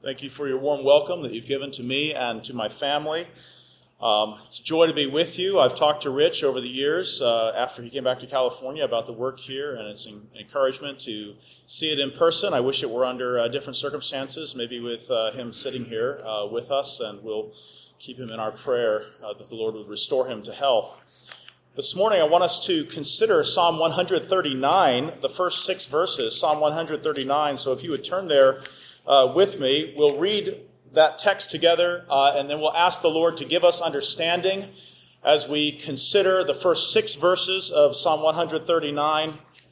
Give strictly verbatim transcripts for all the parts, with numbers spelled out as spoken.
Thank you for your warm welcome that you've given to me and to my family. Um, it's a joy to be with you. I've talked to Rich over the years uh, after he came back to California about the work here, and it's an encouragement to see it in person. I wish it were under uh, different circumstances, maybe with uh, him sitting here uh, with us, and we'll keep him in our prayer uh, that the Lord would restore him to health. This morning I want us to consider Psalm one thirty-nine, the first six verses, Psalm one thirty-nine. So if you would turn there uh, with me, we'll read that text together, uh, and then we'll ask the Lord to give us understanding as we consider the first six verses of Psalm one thirty-nine.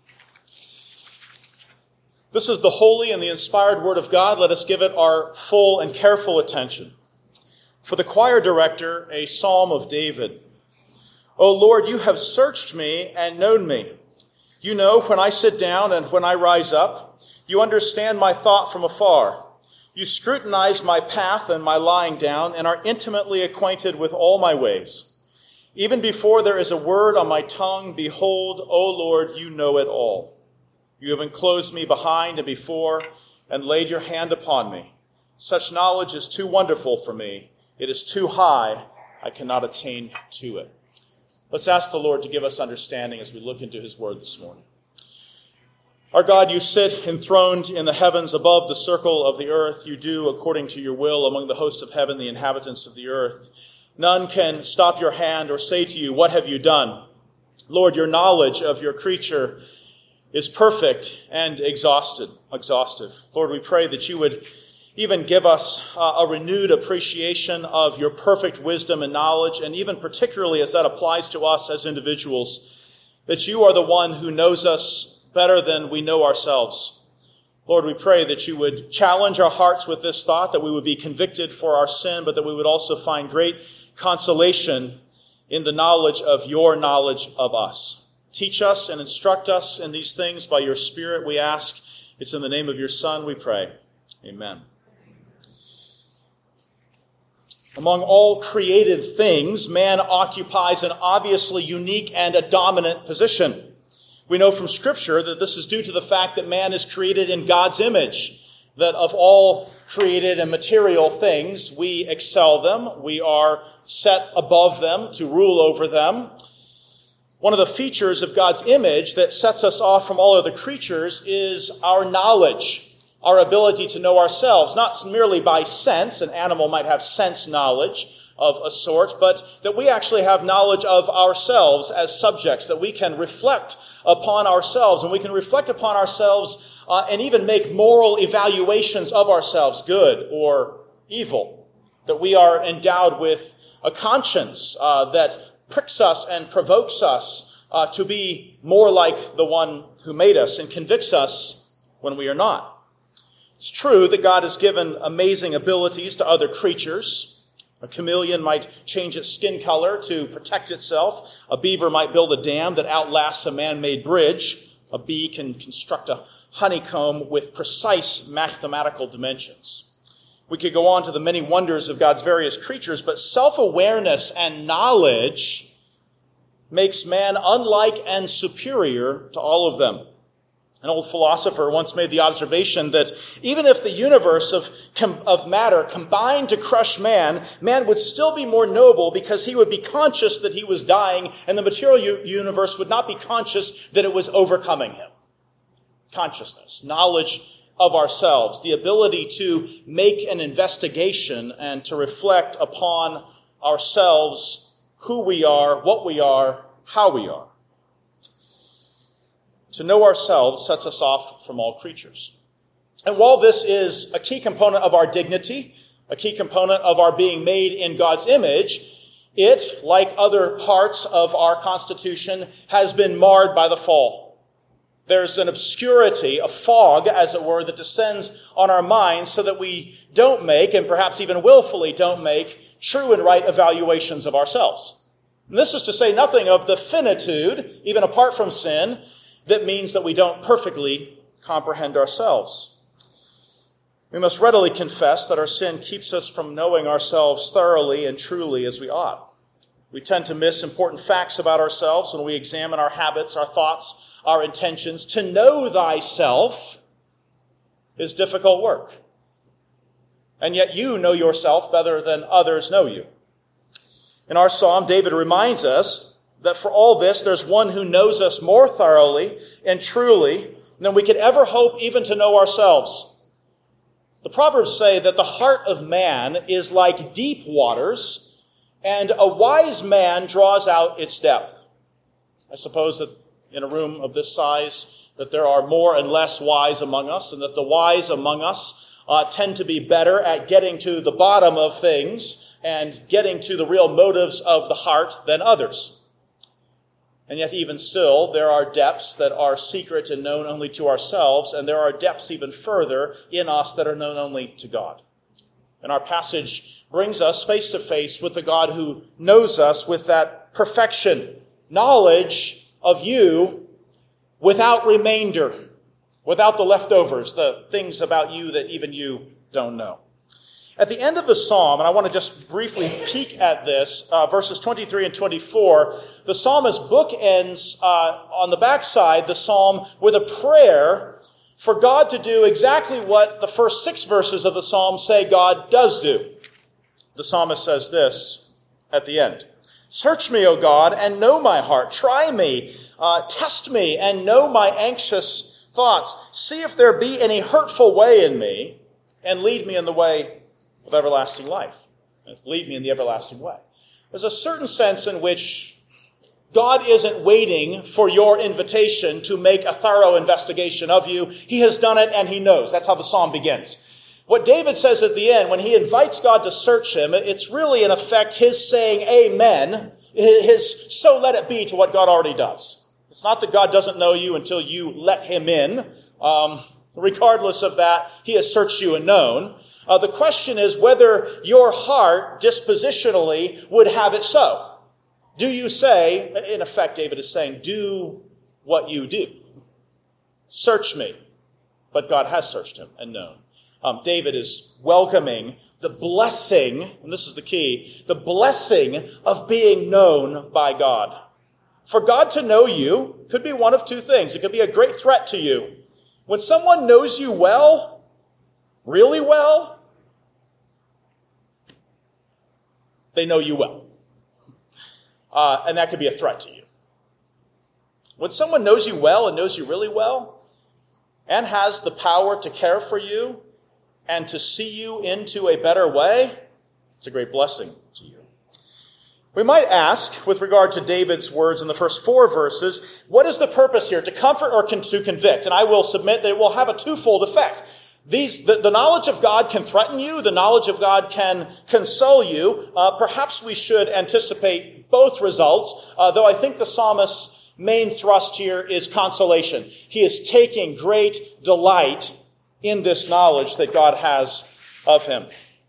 This is the holy and the inspired word of God. Let us give it our full and careful attention. For the choir director, a psalm of David. O Lord, you have searched me and known me. You know when I sit down and when I rise up. You understand my thought from afar. You scrutinize my path and my lying down and are intimately acquainted with all my ways. Even before there is a word on my tongue, behold, O Lord, you know it all. You have enclosed me behind and before and laid your hand upon me. Such knowledge is too wonderful for me. It is too high. I cannot attain to it. Let's ask the Lord to give us understanding as we look into his word this morning. Our God, you sit enthroned in the heavens above the circle of the earth. You do according to your will among the hosts of heaven, the inhabitants of the earth. None can stop your hand or say to you, what have you done? Lord, your knowledge of your creature is perfect and exhausted, exhaustive. Lord, we pray that you would even give us uh, a renewed appreciation of your perfect wisdom and knowledge, and even particularly as that applies to us as individuals, that you are the one who knows us better than we know ourselves. Lord, we pray that you would challenge our hearts with this thought, that we would be convicted for our sin, but that we would also find great consolation in the knowledge of your knowledge of us. Teach us and instruct us in these things by your Spirit, we ask. It's in the name of your Son we pray. Amen. Among all created things, man occupies an obviously unique and a dominant position. We know from Scripture that this is due to the fact that man is created in God's image, that of all created and material things, we excel them, we are set above them to rule over them. One of the features of God's image that sets us off from all other creatures is our knowledge, our ability to know ourselves, not merely by sense. An animal might have sense knowledge of a sort, but that we actually have knowledge of ourselves as subjects, that we can reflect upon ourselves, and we can reflect upon ourselves uh, and even make moral evaluations of ourselves, good or evil, that we are endowed with a conscience uh, that pricks us and provokes us uh, to be more like the one who made us and convicts us when we are not. It's true that God has given amazing abilities to other creatures. A chameleon might change its skin color to protect itself. A beaver might build a dam that outlasts a man-made bridge. A bee can construct a honeycomb with precise mathematical dimensions. We could go on to the many wonders of God's various creatures, but self-awareness and knowledge makes man unlike and superior to all of them. An old philosopher once made the observation that even if the universe of, of matter combined to crush man, man would still be more noble because he would be conscious that he was dying, and the material u- universe would not be conscious that it was overcoming him. Consciousness, knowledge of ourselves, the ability to make an investigation and to reflect upon ourselves, who we are, what we are, how we are. To know ourselves sets us off from all creatures. And while this is a key component of our dignity, a key component of our being made in God's image, it, like other parts of our constitution, has been marred by the fall. There's an obscurity, a fog, as it were, that descends on our minds so that we don't make, and perhaps even willfully don't make, true and right evaluations of ourselves. And this is to say nothing of the finitude, even apart from sin, that means that we don't perfectly comprehend ourselves. We must readily confess that our sin keeps us from knowing ourselves thoroughly and truly as we ought. We tend to miss important facts about ourselves when we examine our habits, our thoughts, our intentions. To know thyself is difficult work. and yet you know yourself better than others know you. In our psalm, David reminds us that for all this, there's one who knows us more thoroughly and truly than we could ever hope even to know ourselves. The Proverbs say that the heart of man is like deep waters, and a wise man draws out its depth. I suppose that in a room of this size, that there are more and less wise among us, and that the wise among us uh, tend to be better at getting to the bottom of things and getting to the real motives of the heart than others. And yet even still, there are depths that are secret and known only to ourselves, and there are depths even further in us that are known only to God. And our passage brings us face to face with the God who knows us with that perfection, knowledge of you without remainder, without the leftovers, the things about you that even you don't know. At the end of the psalm, and I want to just briefly peek at this, uh, verses twenty-three and twenty-four, the psalmist bookends uh, on the backside the psalm with a prayer for God to do exactly what the first six verses of the psalm say God does do. The psalmist says this at the end: "Search me, O God, and know my heart. Try me, uh, test me, and know my anxious thoughts. See if there be any hurtful way in me, and lead me in the way of everlasting life." Lead me in the everlasting way. There's a certain sense in which God isn't waiting for your invitation to make a thorough investigation of you. He has done it and he knows. That's how the psalm begins. What David says at the end, when he invites God to search him, it's really in effect his saying amen, his so let it be to what God already does. It's not that God doesn't know you until you let him in. Um, regardless of that, he has searched you and known. Uh, the question is whether your heart dispositionally would have it so. Do you say, in effect, David is saying, do what you do. Search me. But God has searched him and known. Um, David is welcoming the blessing, and this is the key, the blessing of being known by God. For God to know you could be one of two things. It could be a great threat to you. When someone knows you well, really well, they know you well. Uh, and that could be a threat to you. When someone knows you well and knows you really well and has the power to care for you and to see you into a better way, it's a great blessing to you. We might ask, with regard to David's words in the first four verses, what is the purpose here? To comfort or con- to convict? And I will submit that it will have a twofold effect. These, the, the knowledge of God can threaten you. The knowledge of God can console you. Uh, perhaps we should anticipate both results, uh, though I think the psalmist's main thrust here is consolation. He is taking great delight in this knowledge that God has of him.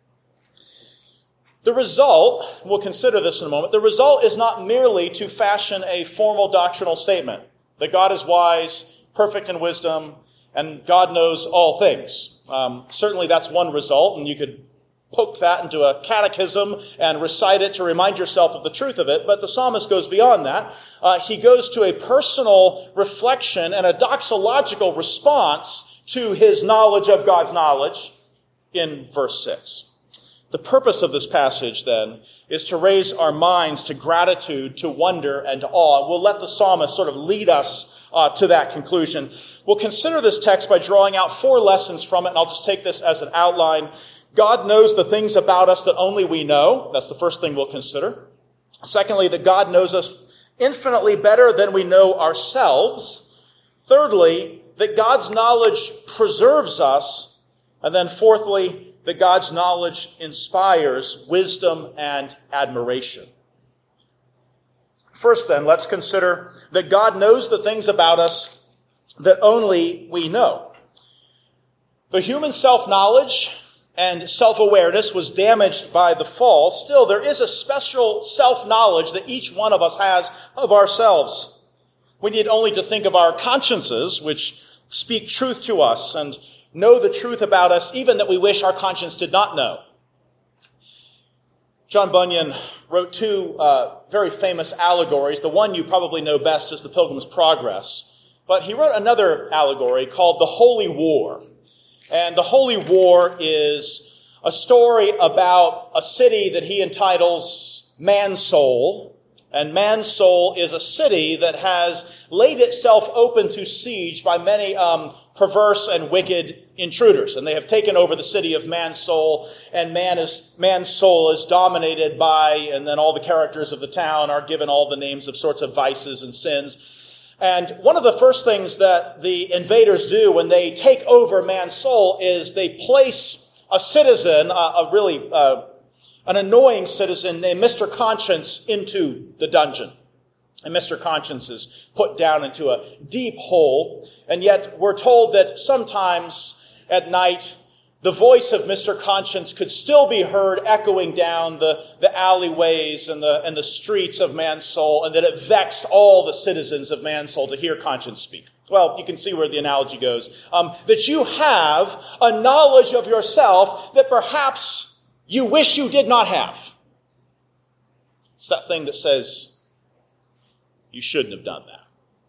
The result, we'll consider this in a moment, the result is not merely to fashion a formal doctrinal statement that God is wise, perfect in wisdom, and God knows all things. Um, certainly that's one result, and you could poke that into a catechism and recite it to remind yourself of the truth of it. But the psalmist goes beyond that. Uh, he goes to a personal reflection and a doxological response to his knowledge of God's knowledge in verse six. The purpose of this passage, then, is to raise our minds to gratitude, to wonder, and to awe. We'll let the psalmist sort of lead us uh, to that conclusion. We'll consider this text by drawing out four lessons from it, and I'll just take this as an outline. God knows the things about us that only we know. That's the first thing we'll consider. Secondly, that God knows us infinitely better than we know ourselves. Thirdly, that God's knowledge preserves us. And then fourthly, that God's knowledge inspires wisdom and admiration. First then, let's consider that God knows the things about us that only we know. The human self-knowledge and self-awareness was damaged by the fall. Still, there is a special self-knowledge that each one of us has of ourselves. We need only to think of our consciences, which speak truth to us and know the truth about us, even that we wish our conscience did not know. John Bunyan wrote two uh, very famous allegories. The one you probably know best is The Pilgrim's Progress. But he wrote another allegory called The Holy War. And the Holy War is a story about a city that he entitles Mansoul. And Mansoul is a city that has laid itself open to siege by many um, perverse and wicked intruders. And they have taken over the city of Mansoul, and man is, Mansoul is dominated by, and then all the characters of the town are given all the names of sorts of vices and sins. And one of the first things that the invaders do when they take over Mansoul is they place a citizen, a, a really... Uh, an annoying citizen named Mister Conscience into the dungeon. And Mister Conscience is put down into a deep hole. And yet we're told that sometimes at night, the voice of Mister Conscience could still be heard echoing down the, the alleyways and the, and the streets of Mansoul, and that it vexed all the citizens of Mansoul to hear Conscience speak. Well, you can see where the analogy goes. Um, that you have a knowledge of yourself that perhaps you wish you did not have. It's that thing that says, you shouldn't have done that.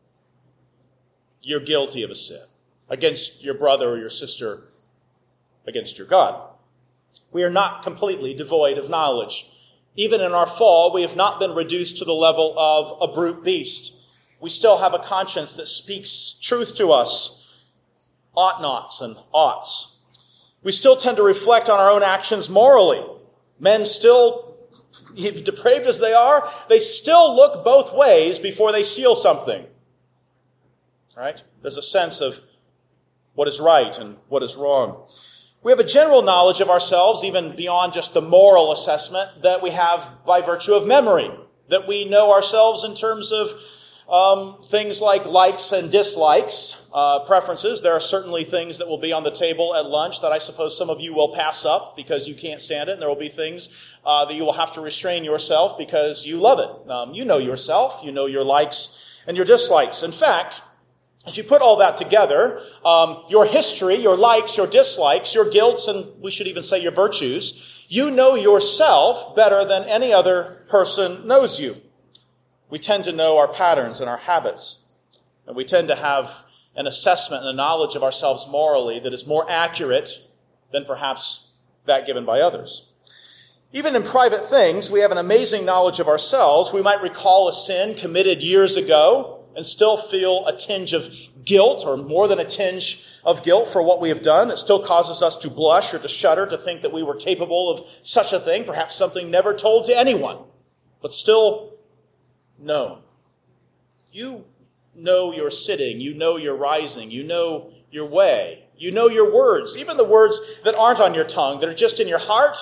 You're guilty of a sin against your brother or your sister, against your God. We are not completely devoid of knowledge. Even in our fall, we have not been reduced to the level of a brute beast. We still have a conscience that speaks truth to us, ought-nots and oughts. We still tend to reflect on our own actions morally. Men still, depraved as they are, they still look both ways before they steal something. Right? There's a sense of what is right and what is wrong. We have a general knowledge of ourselves, even beyond just the moral assessment, that we have by virtue of memory. That we know ourselves in terms of Um, things like likes and dislikes, uh, preferences. There are certainly things that will be on the table at lunch that I suppose some of you will pass up because you can't stand it. And there will be things uh, that you will have to restrain yourself because you love it. Um, you know yourself. You know your likes and your dislikes. In fact, if you put all that together, um, your history, your likes, your dislikes, your guilts, and we should even say your virtues, you know yourself better than any other person knows you. We tend to know our patterns and our habits, and we tend to have an assessment and a knowledge of ourselves morally that is more accurate than perhaps that given by others. Even in private things, we have an amazing knowledge of ourselves. We might recall a sin committed years ago and still feel a tinge of guilt, or more than a tinge of guilt for what we have done. It still causes us to blush or to shudder to think that we were capable of such a thing, perhaps something never told to anyone, but still known. You know your sitting, you know your rising, you know your way, you know your words, even the words that aren't on your tongue, that are just in your heart.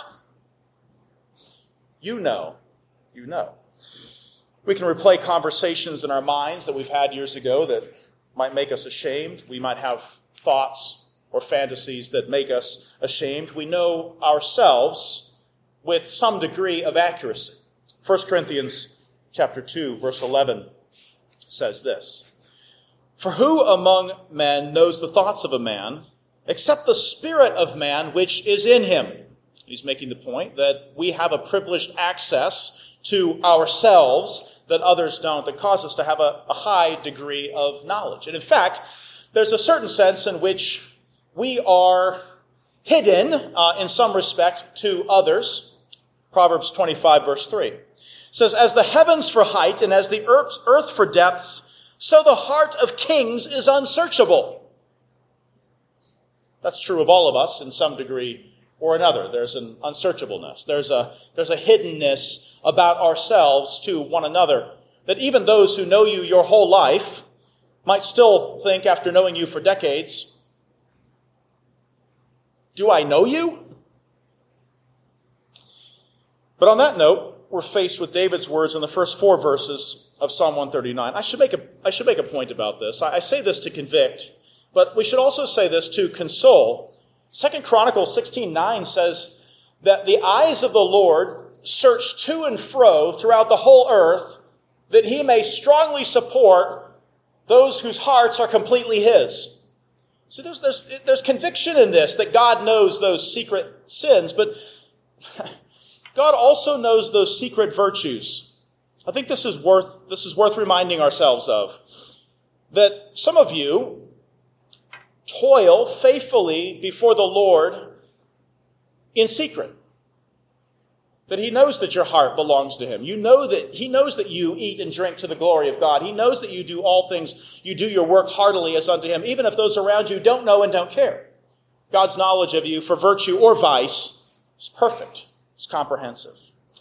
You know, you know. We can replay conversations in our minds that we've had years ago that might make us ashamed. We might have thoughts or fantasies that make us ashamed. We know ourselves with some degree of accuracy. First Corinthians Chapter two, verse eleven says this: For who among men knows the thoughts of a man, except the spirit of man which is in him? He's making the point that we have a privileged access to ourselves that others don't, that cause us to have a, a high degree of knowledge. And in fact, there's a certain sense in which we are hidden uh, in some respect to others. Proverbs twenty-five, verse three. Says, as the heavens for height and as the earth for depths, so the heart of kings is unsearchable. That's true of all of us in some degree or another. There's an unsearchableness. There's a, there's a hiddenness about ourselves to one another, that even those who know you your whole life might still think, after knowing you for decades, do I know you? But on that note, we're faced with David's words in the first four verses of Psalm one thirty-nine. I should make a, I should make a point about this. I, I say this to convict, but we should also say this to console. Second Chronicles sixteen nine says that the eyes of the Lord search to and fro throughout the whole earth, that he may strongly support those whose hearts are completely his. See, there's, there's, there's conviction in this, that God knows those secret sins, but God also knows those secret virtues. I think this is worth, this is worth reminding ourselves of. That some of you toil faithfully before the Lord in secret. That he knows that your heart belongs to him. You know that he knows that you eat and drink to the glory of God. He knows that you do all things, you do your work heartily as unto him, even if those around you don't know and don't care. God's knowledge of you for virtue or vice is perfect. It's comprehensive.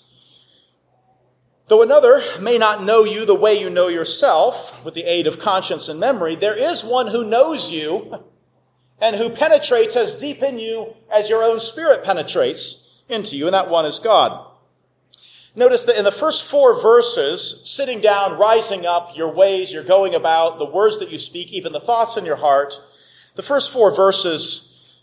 Though another may not know you the way you know yourself, with the aid of conscience and memory, there is one who knows you and who penetrates as deep in you as your own spirit penetrates into you, and that one is God. Notice that in the first four verses, sitting down, rising up, your ways, your going about, the words that you speak, even the thoughts in your heart, the first four verses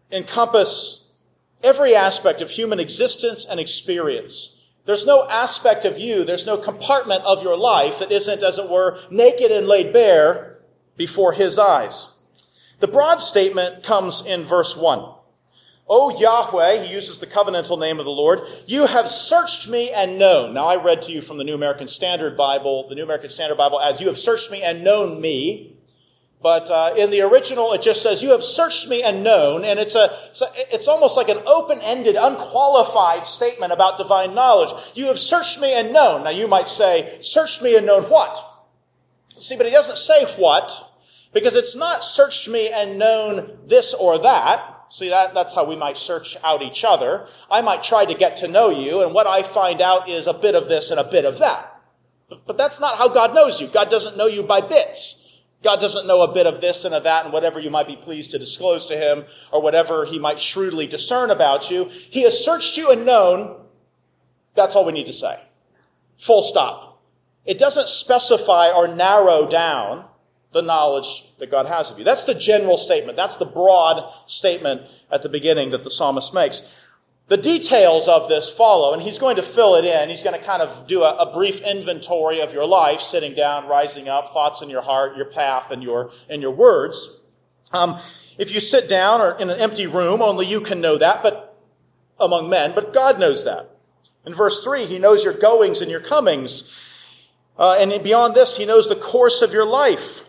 encompass every aspect of human existence and experience. There's no aspect of you, there's no compartment of your life that isn't, as it were, naked and laid bare before his eyes. The broad statement comes in verse one. O Yahweh, he uses the covenantal name of the Lord, you have searched me and known. Now, I read to you from the New American Standard Bible. The New American Standard Bible adds, you have searched me and known me. But uh, in the original, it just says, you have searched me and known. And it's a, it's, a, it's almost like an open-ended, unqualified statement about divine knowledge. You have searched me and known. Now, you might say, searched me and known what? See, but he doesn't say what, because it's not searched me and known this or that. See, that, that's how we might search out each other. I might try to get to know you, and what I find out is a bit of this and a bit of that. But, but that's not how God knows you. God doesn't know you by bits. God doesn't know a bit of this and of that and whatever you might be pleased to disclose to him or whatever he might shrewdly discern about you. He has searched you and known. That's all we need to say. Full stop. It doesn't specify or narrow down the knowledge that God has of you. That's the general statement. That's the broad statement at the beginning that the psalmist makes. The details of this follow, and he's going to fill it in. He's going to kind of do a, a brief inventory of your life, sitting down, rising up, thoughts in your heart, your path, and your, and your words. Um, if you sit down or in an empty room, only you can know that, but among men, but God knows that. In verse three, he knows your goings and your comings. Uh, and beyond this, he knows the course of your life.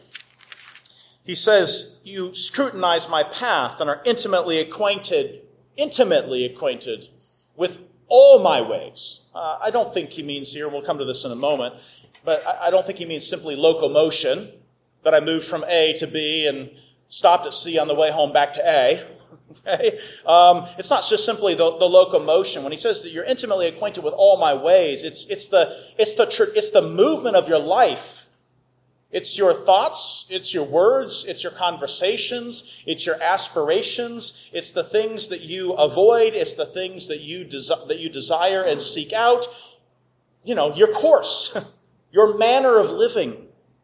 He says, you scrutinize my path and are intimately acquainted, intimately acquainted with all my ways. Uh, I don't think he means here, we'll come to this in a moment, but I, I don't think he means simply locomotion, that I moved from A to B and stopped at C on the way home back to A. Okay? Um, it's not just simply the, the locomotion. When he says that you're intimately acquainted with all my ways, it's, it's, the, it's, the, it's the movement of your life. It's your thoughts, it's your words, it's your conversations, it's your aspirations, it's the things that you avoid, it's the things that you desi- that you desire and seek out. You know, your course, your manner of living.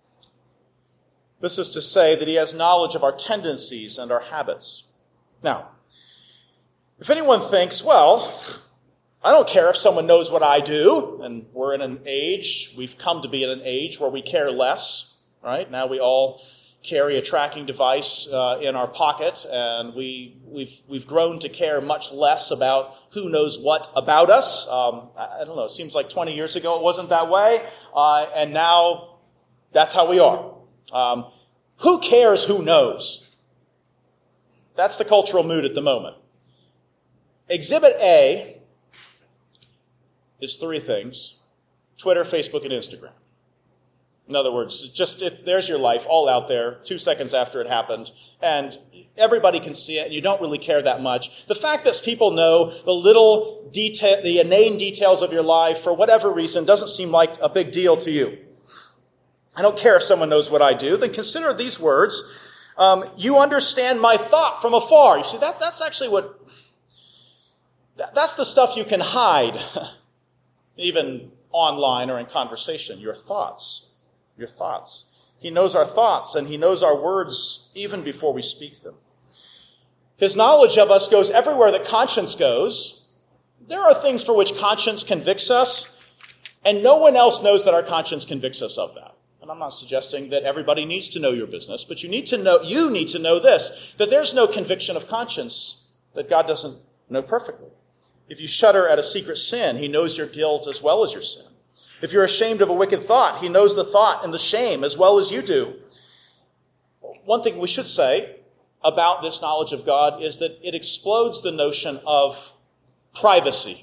This is to say that he has knowledge of our tendencies and our habits. Now, if anyone thinks, well, I don't care if someone knows what I do, and we're in an age, we've come to be in an age where we care less. Right? Now we all carry a tracking device uh, in our pocket, and we, we've, we've grown to care much less about who knows what about us. Um, I, I don't know, it seems like twenty years ago it wasn't that way, uh, and now that's how we are. Um, who cares who knows? That's the cultural mood at the moment. Exhibit A is three things: Twitter, Facebook, and Instagram. In other words, just it, there's your life all out there two seconds after it happened, and everybody can see it, and you don't really care that much. The fact that people know the little detail, the inane details of your life for whatever reason doesn't seem like a big deal to you. I don't care if someone knows what I do. Then consider these words. Um, you understand my thought from afar. You see, that's, that's actually what, that, that's the stuff you can hide, even online or in conversation, your thoughts. Your thoughts. He knows our thoughts, and he knows our words even before we speak them. His knowledge of us goes everywhere that conscience goes. There are things for which conscience convicts us, and no one else knows that our conscience convicts us of that. And I'm not suggesting that everybody needs to know your business, but you need to know, you need to know this, that there's no conviction of conscience that God doesn't know perfectly. If you shudder at a secret sin, he knows your guilt as well as your sin. If you're ashamed of a wicked thought, he knows the thought and the shame as well as you do. One thing we should say about this knowledge of God is that it explodes the notion of Privacy.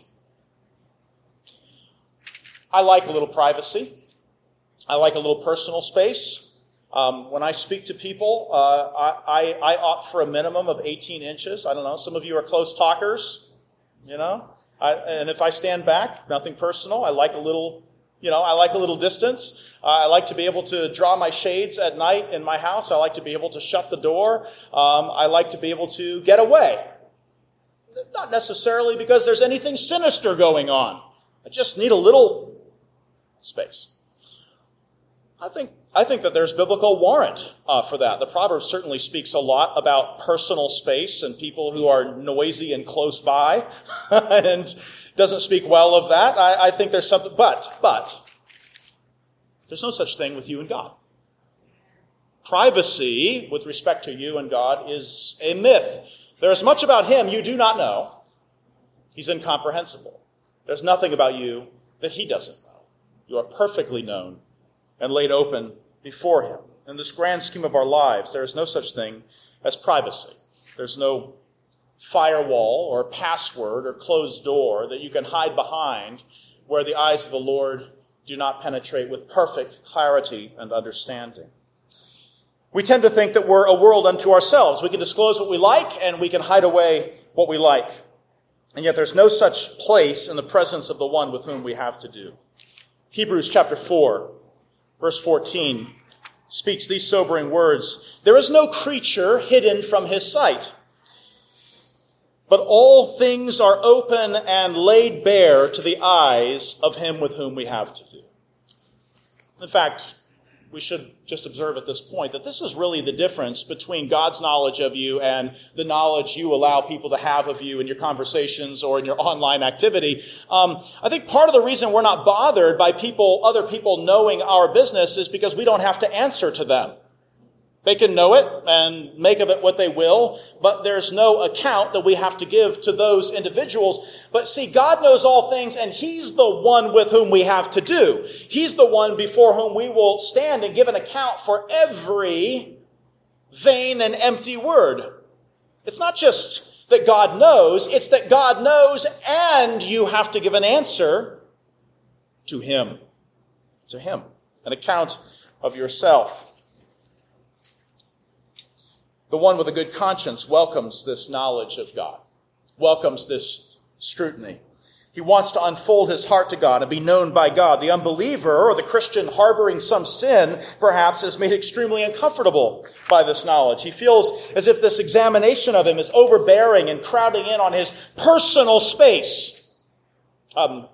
I like a little privacy. I like a little personal space. Um, when I speak to people, uh, I, I, I opt for a minimum of eighteen inches. I don't know. Some of you are close talkers, you know. I, and if I stand back, nothing personal. I like a little, you know, I like a little distance. Uh, I like to be able to draw my shades at night in my house. I like to be able to shut the door. Um, I like to be able to get away. Not necessarily because there's anything sinister going on. I just need a little space. I think I think that there's biblical warrant uh, for that. The Proverbs certainly speaks a lot about personal space and people who are noisy and close by, and doesn't speak well of that. I, I think there's something, but but there's no such thing with you and God. Privacy with respect to you and God is a myth. There is much about him you do not know. He's incomprehensible. There's nothing about you that he doesn't know. You are perfectly known and laid open before him. In this grand scheme of our lives, there is no such thing as privacy. There's no firewall or password or closed door that you can hide behind where the eyes of the Lord do not penetrate with perfect clarity and understanding. We tend to think that we're a world unto ourselves. We can disclose what we like and we can hide away what we like. And yet there's no such place in the presence of the one with whom we have to do. Hebrews chapter four, verse fourteen, speaks these sobering words. There is no creature hidden from his sight, but all things are open and laid bare to the eyes of him with whom we have to do. In fact, we should just observe at this point that this is really the difference between God's knowledge of you and the knowledge you allow people to have of you in your conversations or in your online activity. Um, I think part of the reason we're not bothered by people, other people knowing our business is because we don't have to answer to them. They can know it and make of it what they will, but there's no account that we have to give to those individuals. But see, God knows all things, and he's the one with whom we have to do. He's the one before whom we will stand and give an account for every vain and empty word. It's not just that God knows, it's that God knows and you have to give an answer to him. To him. An account of yourself. The one with a good conscience welcomes this knowledge of God, welcomes this scrutiny. He wants to unfold his heart to God and be known by God. The unbeliever or the Christian harboring some sin, perhaps, is made extremely uncomfortable by this knowledge. He feels as if this examination of him is overbearing and crowding in on his personal space. Um,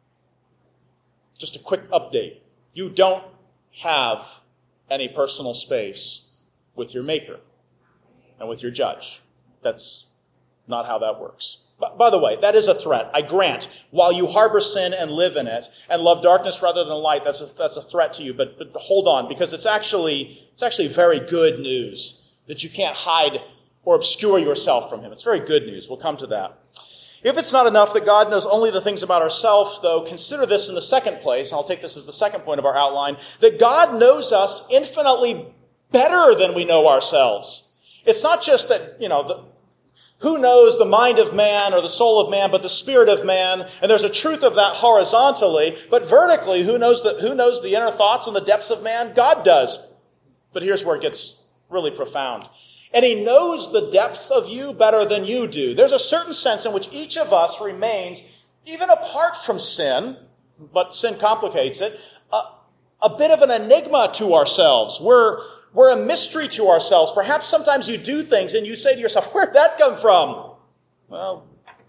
just a quick update. You don't have any personal space with your Maker and with your judge. That's not how that works. But by the way, that is a threat. I grant, while you harbor sin and live in it and love darkness rather than light, that's a, that's a threat to you. But, but hold on, because it's actually, it's actually very good news that you can't hide or obscure yourself from him. It's very good news. We'll come to that. If it's not enough that God knows only the things about ourselves, though, consider this in the second place, and I'll take this as the second point of our outline, that God knows us infinitely better than we know ourselves. It's not just that, you know, the, who knows the mind of man or the soul of man, but the spirit of man. And there's a truth of that horizontally, but vertically, who knows the, who knows the inner thoughts and the depths of man? God does. But here's where it gets really profound. And he knows the depths of you better than you do. There's a certain sense in which each of us remains, even apart from sin, but sin complicates it, a, a bit of an enigma to ourselves. We're We're a mystery to ourselves. Perhaps sometimes you do things and you say to yourself, where'd that come from? Well,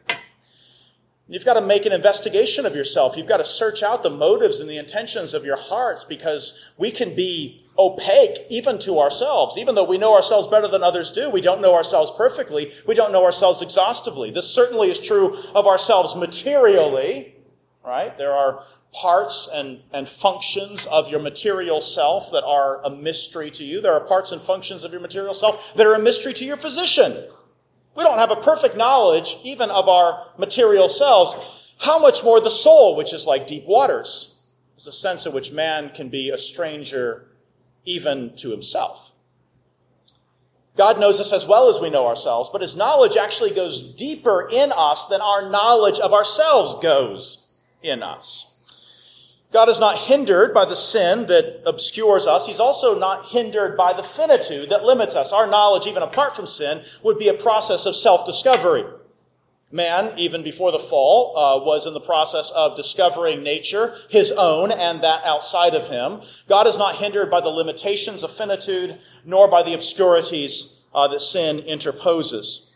you've got to make an investigation of yourself. You've got to search out the motives and the intentions of your heart, because we can be opaque even to ourselves. Even though we know ourselves better than others do, we don't know ourselves perfectly. We don't know ourselves exhaustively. This certainly is true of ourselves materially, right? There are parts and, and functions of your material self that are a mystery to you. There are parts and functions of your material self that are a mystery to your physician. We don't have a perfect knowledge even of our material selves. How much more the soul, which is like deep waters, is a sense in which man can be a stranger even to himself. God knows us as well as we know ourselves, but his knowledge actually goes deeper in us than our knowledge of ourselves goes in us. God is not hindered by the sin that obscures us. He's also not hindered by the finitude that limits us. Our knowledge, even apart from sin, would be a process of self-discovery. Man, even before the fall, uh, was in the process of discovering nature, his own and that outside of him. God is not hindered by the limitations of finitude, nor by the obscurities uh, that sin interposes.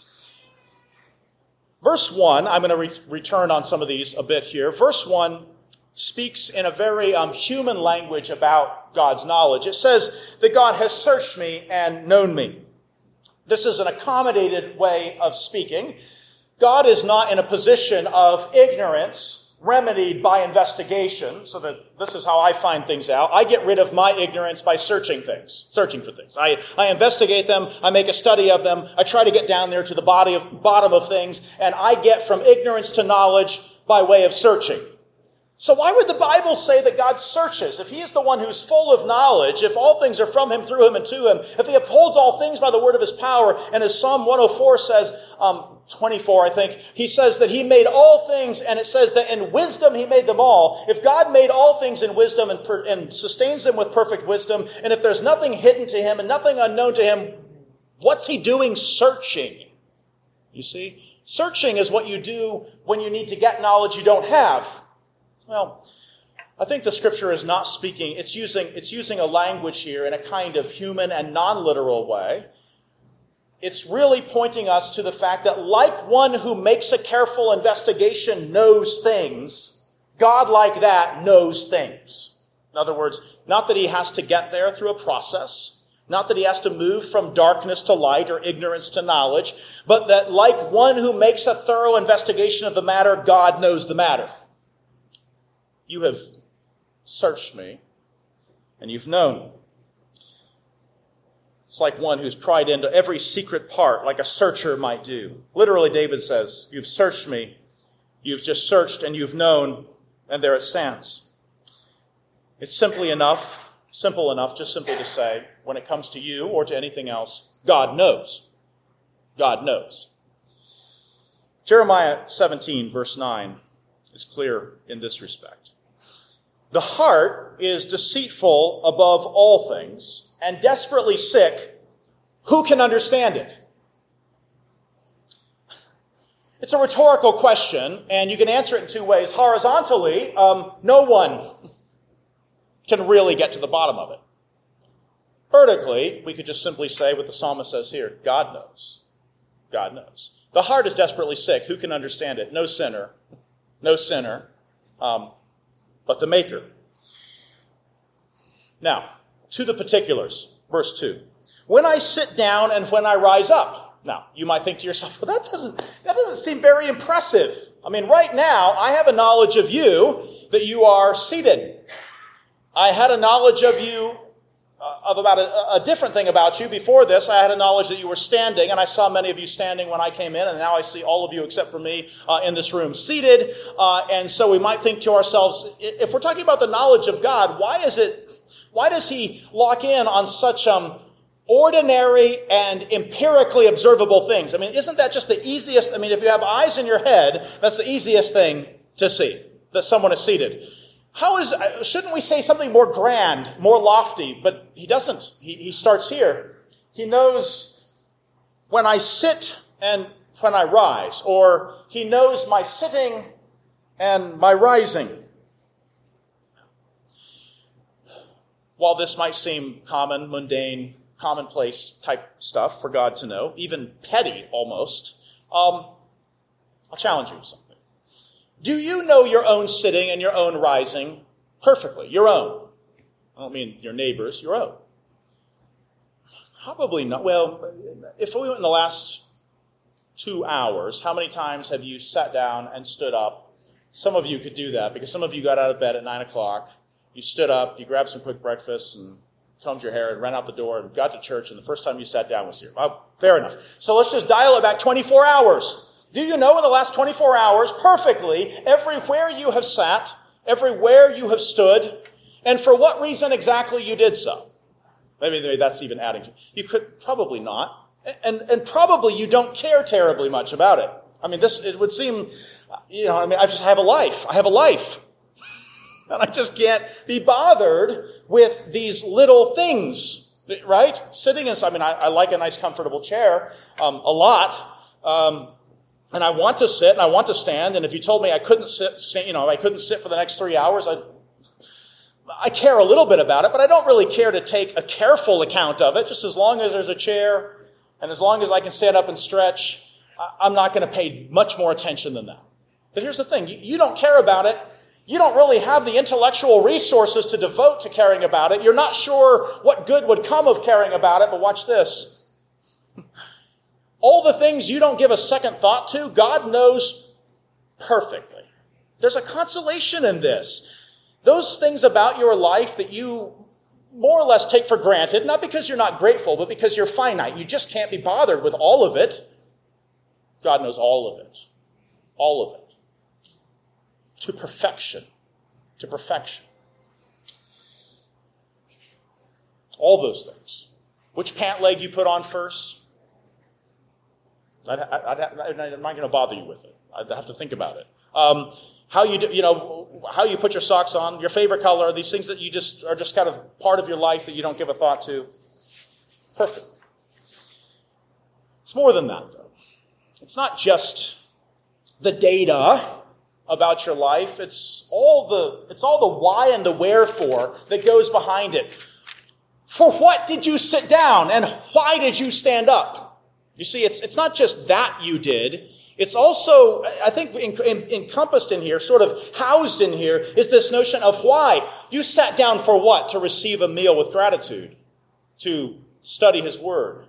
Verse one, I'm going to re- return on some of these a bit here. Verse one speaks in a very um, human language about God's knowledge. It says that God has searched me and known me. This is an accommodated way of speaking. God is not in a position of ignorance remedied by investigation, so that this is how I find things out. I get rid of my ignorance by searching things, searching for things. I, I investigate them, I make a study of them, I try to get down there to the body of, bottom of things, and I get from ignorance to knowledge by way of searching. So why would the Bible say that God searches? If he is the one who's full of knowledge, if all things are from him, through him, and to him, if he upholds all things by the word of his power, and as Psalm one oh four says, um, twenty-four, I think, he says that he made all things, and it says that in wisdom he made them all. If God made all things in wisdom and, per, and sustains them with perfect wisdom, and if there's nothing hidden to him and nothing unknown to him, what's he doing searching? You see? Searching is what you do when you need to get knowledge you don't have. Well, I think the scripture is not speaking, it's using, it's using a language here in a kind of human and non-literal way. It's really pointing us to the fact that like one who makes a careful investigation knows things, God like that knows things. In other words, not that he has to get there through a process, not that he has to move from darkness to light or ignorance to knowledge, but that like one who makes a thorough investigation of the matter, God knows the matter. You have searched me, and you've known. It's like one who's pried into every secret part, like a searcher might do. Literally, David says, you've searched me, you've just searched, and you've known, and there it stands. It's simply enough, simple enough, just simply to say, when it comes to you or to anything else, God knows. God knows. Jeremiah seventeen, verse nine, is clear in this respect. The heart is deceitful above all things and desperately sick. Who can understand it? It's a rhetorical question, and you can answer it in two ways. Horizontally, um, no one can really get to the bottom of it. Vertically, we could just simply say what the psalmist says here, God knows. God knows. The heart is desperately sick. Who can understand it? No sinner. No sinner. Um, but the Maker. Now, to the particulars, verse two. When I sit down and when I rise up. Now, you might think to yourself, well, that doesn't, that doesn't seem very impressive. I mean, right now, I have a knowledge of you that you are seated. I had a knowledge of you, uh, of about a, a different thing about you. Before this, I had a knowledge that you were standing, and I saw many of you standing when I came in, and now I see all of you except for me uh, in this room seated. Uh, and so we might think to ourselves, if we're talking about the knowledge of God, why is it, why does he lock in on such um, ordinary and empirically observable things? I mean, isn't that just the easiest? I mean, if you have eyes in your head, that's the easiest thing to see, that someone is seated. How is, shouldn't we say something more grand, more lofty? But he doesn't. He, he starts here. He knows when I sit and when I rise, or he knows my sitting and my rising. While this might seem common, mundane, commonplace type stuff for God to know, even petty almost, um, I'll challenge you with something. Do you know your own sitting and your own rising perfectly? Your own. I don't mean your neighbor's, your own. Probably not. Well, if we went in the last two hours, how many times have you sat down and stood up? Some of you could do that because some of you got out of bed at nine o'clock. You stood up, you grabbed some quick breakfast and combed your hair and ran out the door and got to church, and the first time you sat down was here. Well, fair enough. So let's just dial it back twenty-four hours. Do you know in the last twenty-four hours perfectly everywhere you have sat, everywhere you have stood, and for what reason exactly you did so? Maybe, maybe that's even adding to it. You could, probably not. And, and probably you don't care terribly much about it. I mean, this, it would seem, you know, I mean, I just have a life. I have a life. And I just can't be bothered with these little things, right? Sitting in, I mean, I, I like a nice comfortable chair, um, a lot. Um, and I want to sit and I want to stand. And if you told me I couldn't sit, stand, you know, I couldn't sit for the next three hours, I, I care a little bit about it, but I don't really care to take a careful account of it. Just as long as there's a chair and as long as I can stand up and stretch, I'm not going to pay much more attention than that. But here's the thing. You, you don't care about it. You don't really have the intellectual resources to devote to caring about it. You're not sure what good would come of caring about it, but watch this. All the things you don't give a second thought to, God knows perfectly. There's a consolation in this. Those things about your life that you more or less take for granted, not because you're not grateful, but because you're finite. You just can't be bothered with all of it. God knows all of it. All of it. To perfection. To perfection. All those things. Which pant leg you put on first? I'd, I'd, I'd, I'm not going to bother you with it. I'd have to think about it. Um, how you do, you know, how you put your socks on, your favorite color, these things that you just are just kind of part of your life that you don't give a thought to. Perfect. It's more than that, though. It's not just the data about your life. It's all the it's all the why and the wherefore that goes behind it. For what did you sit down and why did you stand up? You see, it's it's not just that you did. It's also, I think, in, in, encompassed in here, sort of housed in here, is this notion of why. You sat down for what? To receive a meal with gratitude, to study his word,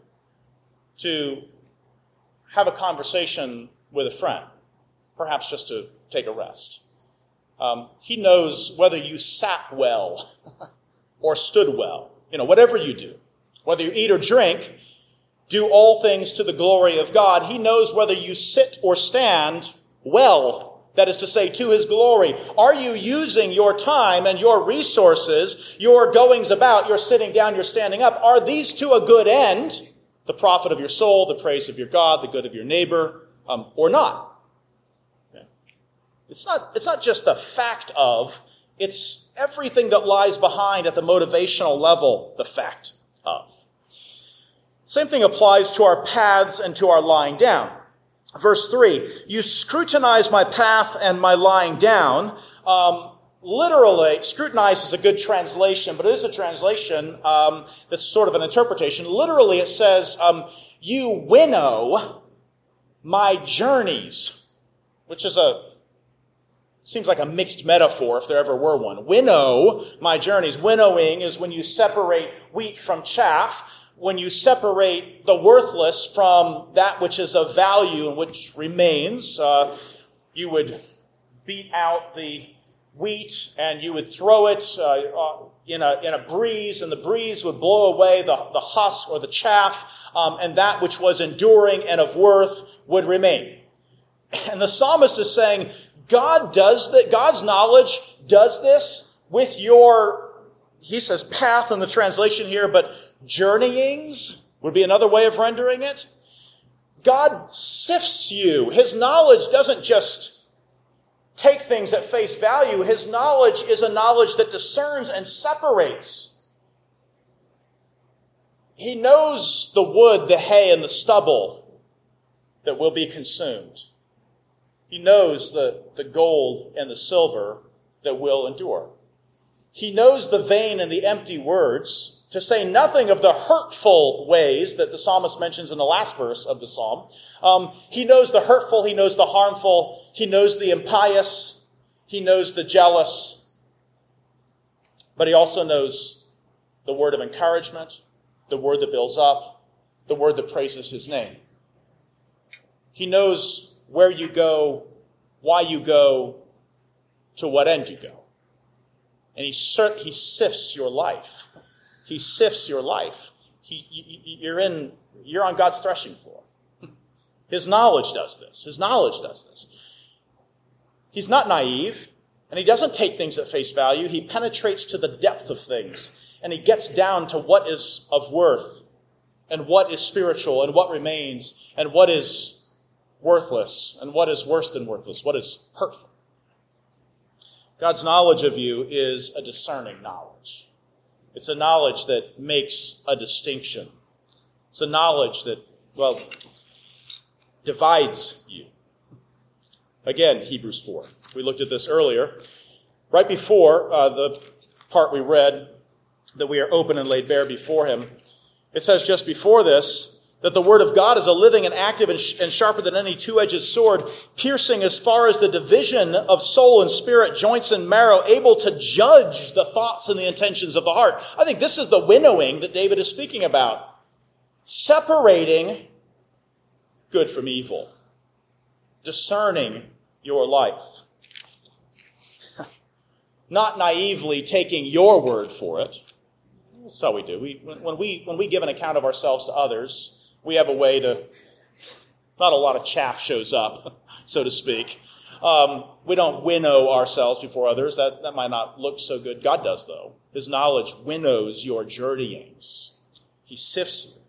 to have a conversation with a friend, perhaps just to take a rest. Um, he knows whether you sat well or stood well. You know, whatever you do, whether you eat or drink, do all things to the glory of God. He knows whether you sit or stand well, that is to say, to his glory. Are you using your time and your resources, your goings about, your sitting down, your standing up, are these to a good end, the profit of your soul, the praise of your God, the good of your neighbor, um, or not? Okay. It's not, it's not just the fact of, it's everything that lies behind at the motivational level, the fact of. Same thing applies to our paths and to our lying down. Verse three, you scrutinize my path and my lying down. Um, literally, scrutinize is a good translation, but it is a translation um, that's sort of an interpretation. Literally, it says, um, you winnow my journeys, which is a, seems like a mixed metaphor if there ever were one. Winnow my journeys. Winnowing is when you separate wheat from chaff. When you separate the worthless from that which is of value and which remains, uh, you would beat out the wheat and you would throw it uh, in a in a breeze, and the breeze would blow away the, the husk or the chaff, um, and that which was enduring and of worth would remain. And the psalmist is saying, God does that. God's knowledge does this with your, he says path in the translation here, but journeyings would be another way of rendering it. God sifts you. His knowledge doesn't just take things at face value. His knowledge is a knowledge that discerns and separates. He knows the wood, the hay, and the stubble that will be consumed. He knows the, the gold and the silver that will endure. He knows the vain and the empty words, to say nothing of the hurtful ways that the psalmist mentions in the last verse of the psalm. Um, he knows the hurtful, he knows the harmful, he knows the impious, he knows the jealous, but he also knows the word of encouragement, the word that builds up, the word that praises his name. He knows where you go, why you go, to what end you go. And he, he sifts your life. He sifts your life. He, you're in, you're on God's threshing floor. His knowledge does this. His knowledge does this. He's not naive, and he doesn't take things at face value. He penetrates to the depth of things, and he gets down to what is of worth and what is spiritual and what remains and what is worthless and what is worse than worthless, what is hurtful. God's knowledge of you is a discerning knowledge. It's a knowledge that makes a distinction. It's a knowledge that, well, divides you. Again, Hebrews four. We looked at this earlier. Right before uh, the part we read, that we are open and laid bare before him, it says just before this, that the word of God is a living and active and, sh- and sharper than any two-edged sword, piercing as far as the division of soul and spirit, joints and marrow, able to judge the thoughts and the intentions of the heart. I think this is the winnowing that David is speaking about. Separating good from evil. Discerning your life. Not naively taking your word for it. That's how we do. We, when, we, when we give an account of ourselves to others, we have a way to, not a lot of chaff shows up, so to speak. Um, we don't winnow ourselves before others. That, that might not look so good. God does, though. His knowledge winnows your journeyings. He sifts you.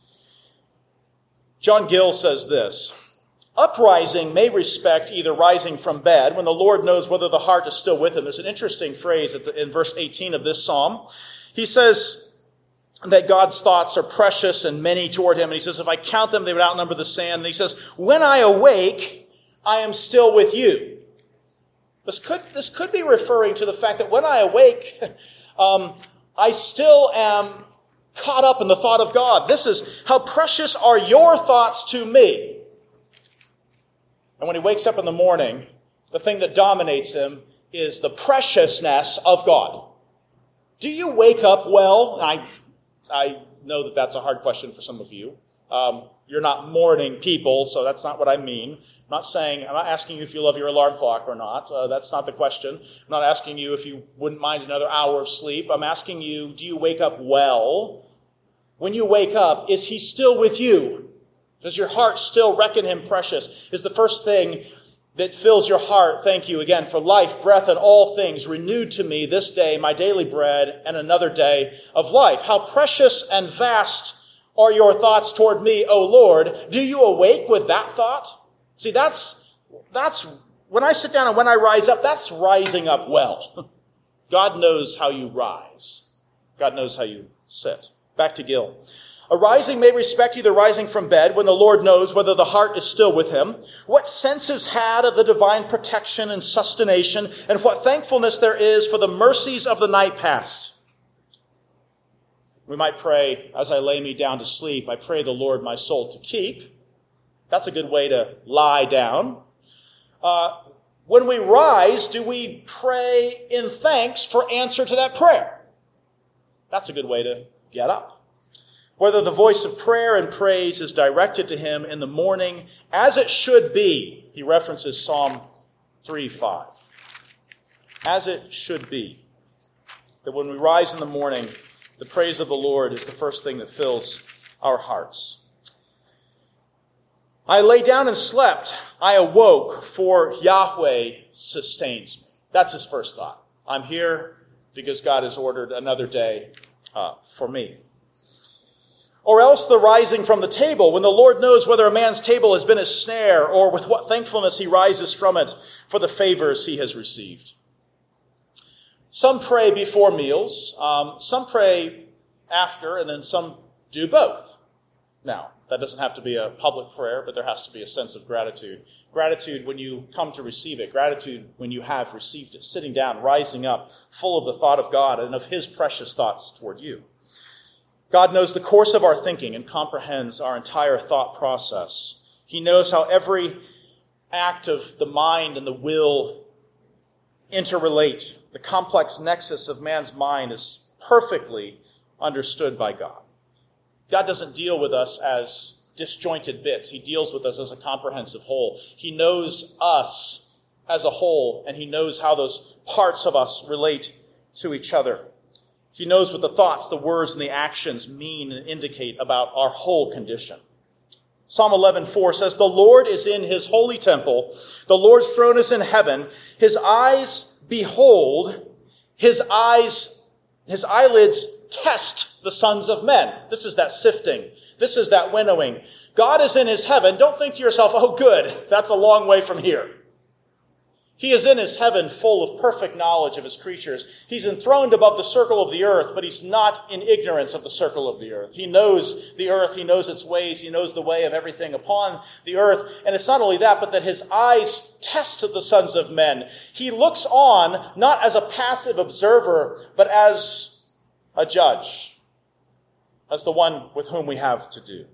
John Gill says this, uprising may respect either rising from bed when the Lord knows whether the heart is still with him. There's an interesting phrase at the, in verse eighteen of this psalm. He says that God's thoughts are precious and many toward him. And he says, if I count them, they would outnumber the sand. And he says, when I awake, I am still with you. This could, this could be referring to the fact that when I awake, um, I still am caught up in the thought of God. This is, how precious are your thoughts to me? And when he wakes up in the morning, the thing that dominates him is the preciousness of God. Do you wake up well? I, I know that that's a hard question for some of you. Um, you're not morning people, so that's not what I mean. I'm not saying, I'm not asking you if you love your alarm clock or not. Uh, that's not the question. I'm not asking you if you wouldn't mind another hour of sleep. I'm asking you, do you wake up well? When you wake up, is he still with you? Does your heart still reckon him precious? Is the first thing that fills your heart, thank you again for life, breath, and all things renewed to me this day, my daily bread, and another day of life. How precious and vast are your thoughts toward me, O Lord. Do you awake with that thought? See, that's, that's, when I sit down and when I rise up, that's rising up well. God knows how you rise. God knows how you sit. Back to Gill. A rising may respect either rising from bed when the Lord knows whether the heart is still with him, what sense is had of the divine protection and sustentation, and what thankfulness there is for the mercies of the night past. We might pray, as I lay me down to sleep, I pray the Lord my soul to keep. That's a good way to lie down. Uh, when we rise, do we pray in thanks for answer to that prayer? That's a good way to get up. Whether the voice of prayer and praise is directed to him in the morning, as it should be. He references Psalm three five. As it should be. That when we rise in the morning, the praise of the Lord is the first thing that fills our hearts. I lay down and slept. I awoke, for Yahweh sustains me. That's his first thought. I'm here because God has ordered another day uh, for me. Or else the rising from the table, when the Lord knows whether a man's table has been a snare, or with what thankfulness he rises from it for the favors he has received. Some pray before meals, um, some pray after, and then some do both. Now, that doesn't have to be a public prayer, but there has to be a sense of gratitude. Gratitude when you come to receive it. Gratitude when you have received it. Sitting down, rising up, full of the thought of God and of his precious thoughts toward you. God knows the course of our thinking and comprehends our entire thought process. He knows how every act of the mind and the will interrelate. The complex nexus of man's mind is perfectly understood by God. God doesn't deal with us as disjointed bits. He deals with us as a comprehensive whole. He knows us as a whole, and he knows how those parts of us relate to each other. He knows what the thoughts, the words, and the actions mean and indicate about our whole condition. Psalm eleven four says, the Lord is in his holy temple. The Lord's throne is in heaven. His eyes behold, his eyes, his eyelids test the sons of men. This is that sifting. This is that winnowing. God is in his heaven. Don't think to yourself, oh, good, that's a long way from here. He is in his heaven full of perfect knowledge of his creatures. He's enthroned above the circle of the earth, but he's not in ignorance of the circle of the earth. He knows the earth. He knows its ways. He knows the way of everything upon the earth. And it's not only that, but that his eyes test the sons of men. He looks on not as a passive observer, but as a judge, as the one with whom we have to do.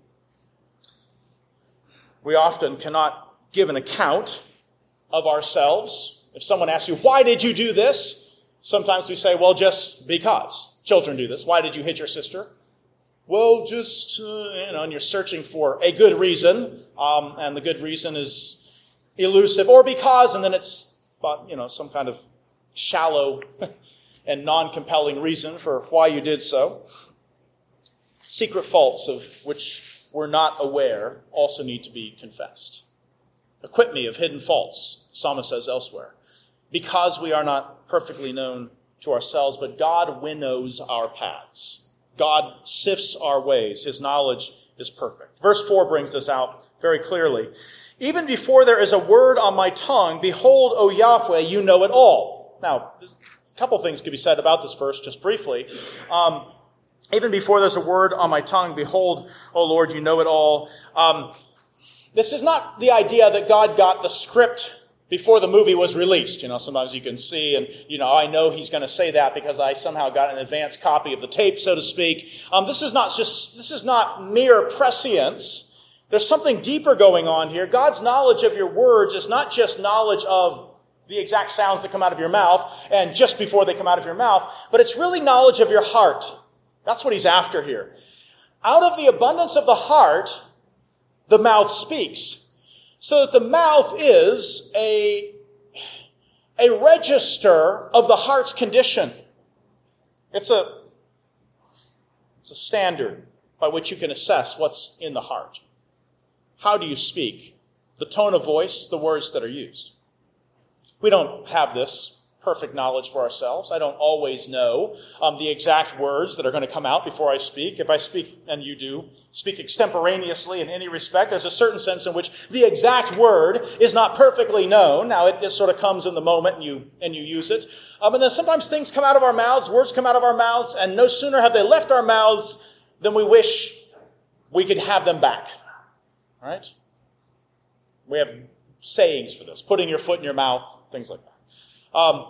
We often cannot give an account of ourselves. If someone asks you, why did you do this? Sometimes we say, well, just because. Children do this. Why did you hit your sister? Well, just, uh, you know, and you're searching for a good reason, um, and the good reason is elusive, or because, and then it's, you know, some kind of shallow and non-compelling reason for why you did so. Secret faults of which we're not aware also need to be confessed. Acquit me of hidden faults, the psalmist says elsewhere, because we are not perfectly known to ourselves, but God winnows our paths. God sifts our ways. His knowledge is perfect. Verse four brings this out very clearly. Even before there is a word on my tongue, behold, O Yahweh, you know it all. Now, a couple things could be said about this verse, just briefly. Um, even before there's a word on my tongue, behold, O Lord, you know it all. Um, This is not the idea that God got the script before the movie was released. You know, sometimes you can see, and, you know, I know he's going to say that because I somehow got an advance copy of the tape, so to speak. Um, this is not just, this is not mere prescience. There's something deeper going on here. God's knowledge of your words is not just knowledge of the exact sounds that come out of your mouth and just before they come out of your mouth, but it's really knowledge of your heart. That's what he's after here. Out of the abundance of the heart, the mouth speaks. So that the mouth is a, a register of the heart's condition. It's a, it's a standard by which you can assess what's in the heart. How do you speak? The tone of voice, the words that are used. We don't have this perfect knowledge for ourselves. I don't always know um, the exact words that are going to come out before I speak. If I speak, and you do, speak extemporaneously in any respect, there's a certain sense in which the exact word is not perfectly known. Now, it just sort of comes in the moment, and you and you use it. Um, and then sometimes things come out of our mouths, words come out of our mouths, and no sooner have they left our mouths than we wish we could have them back. All right? We have sayings for this, putting your foot in your mouth, things like that. Um,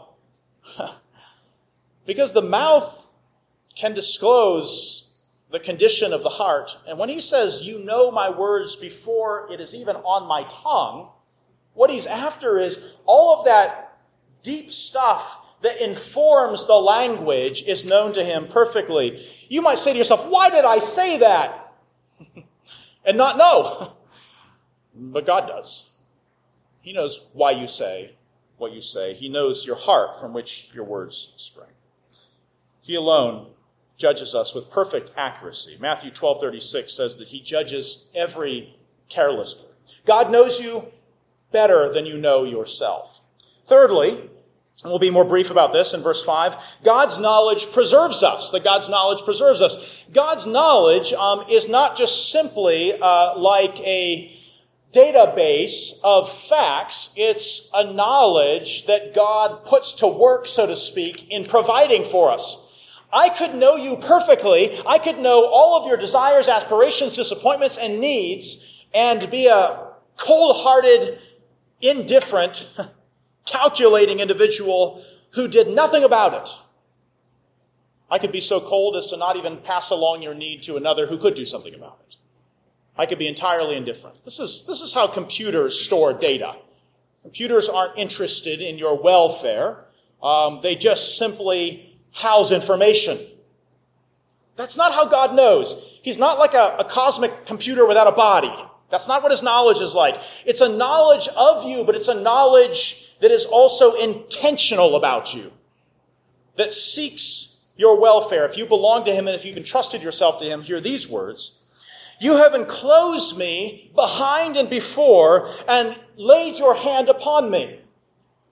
because the mouth can disclose the condition of the heart. And when he says, you know my words before it is even on my tongue, what he's after is all of that deep stuff that informs the language is known to him perfectly. You might say to yourself, why did I say that? And not know. But God does. He knows why you say what you say. He knows your heart from which your words spring. He alone judges us with perfect accuracy. Matthew twelve thirty-six says that he judges every careless word. God knows you better than you know yourself. Thirdly, and we'll be more brief about this in verse five, God's knowledge preserves us. That God's knowledge preserves us. God's knowledge um, is not just simply uh, like a database of facts. It's a knowledge that God puts to work, so to speak, in providing for us. I could know you perfectly. I could know all of your desires, aspirations, disappointments, and needs, and be a cold-hearted, indifferent, calculating individual who did nothing about it. I could be so cold as to not even pass along your need to another who could do something about it. I could be entirely indifferent. This is, this is how computers store data. Computers aren't interested in your welfare. Um, they just simply house information. That's not how God knows. He's not like a, a cosmic computer without a body. That's not what his knowledge is like. It's a knowledge of you, but it's a knowledge that is also intentional about you, that seeks your welfare. If you belong to him and if you've entrusted yourself to him, hear these words. You have enclosed me behind and before and laid your hand upon me.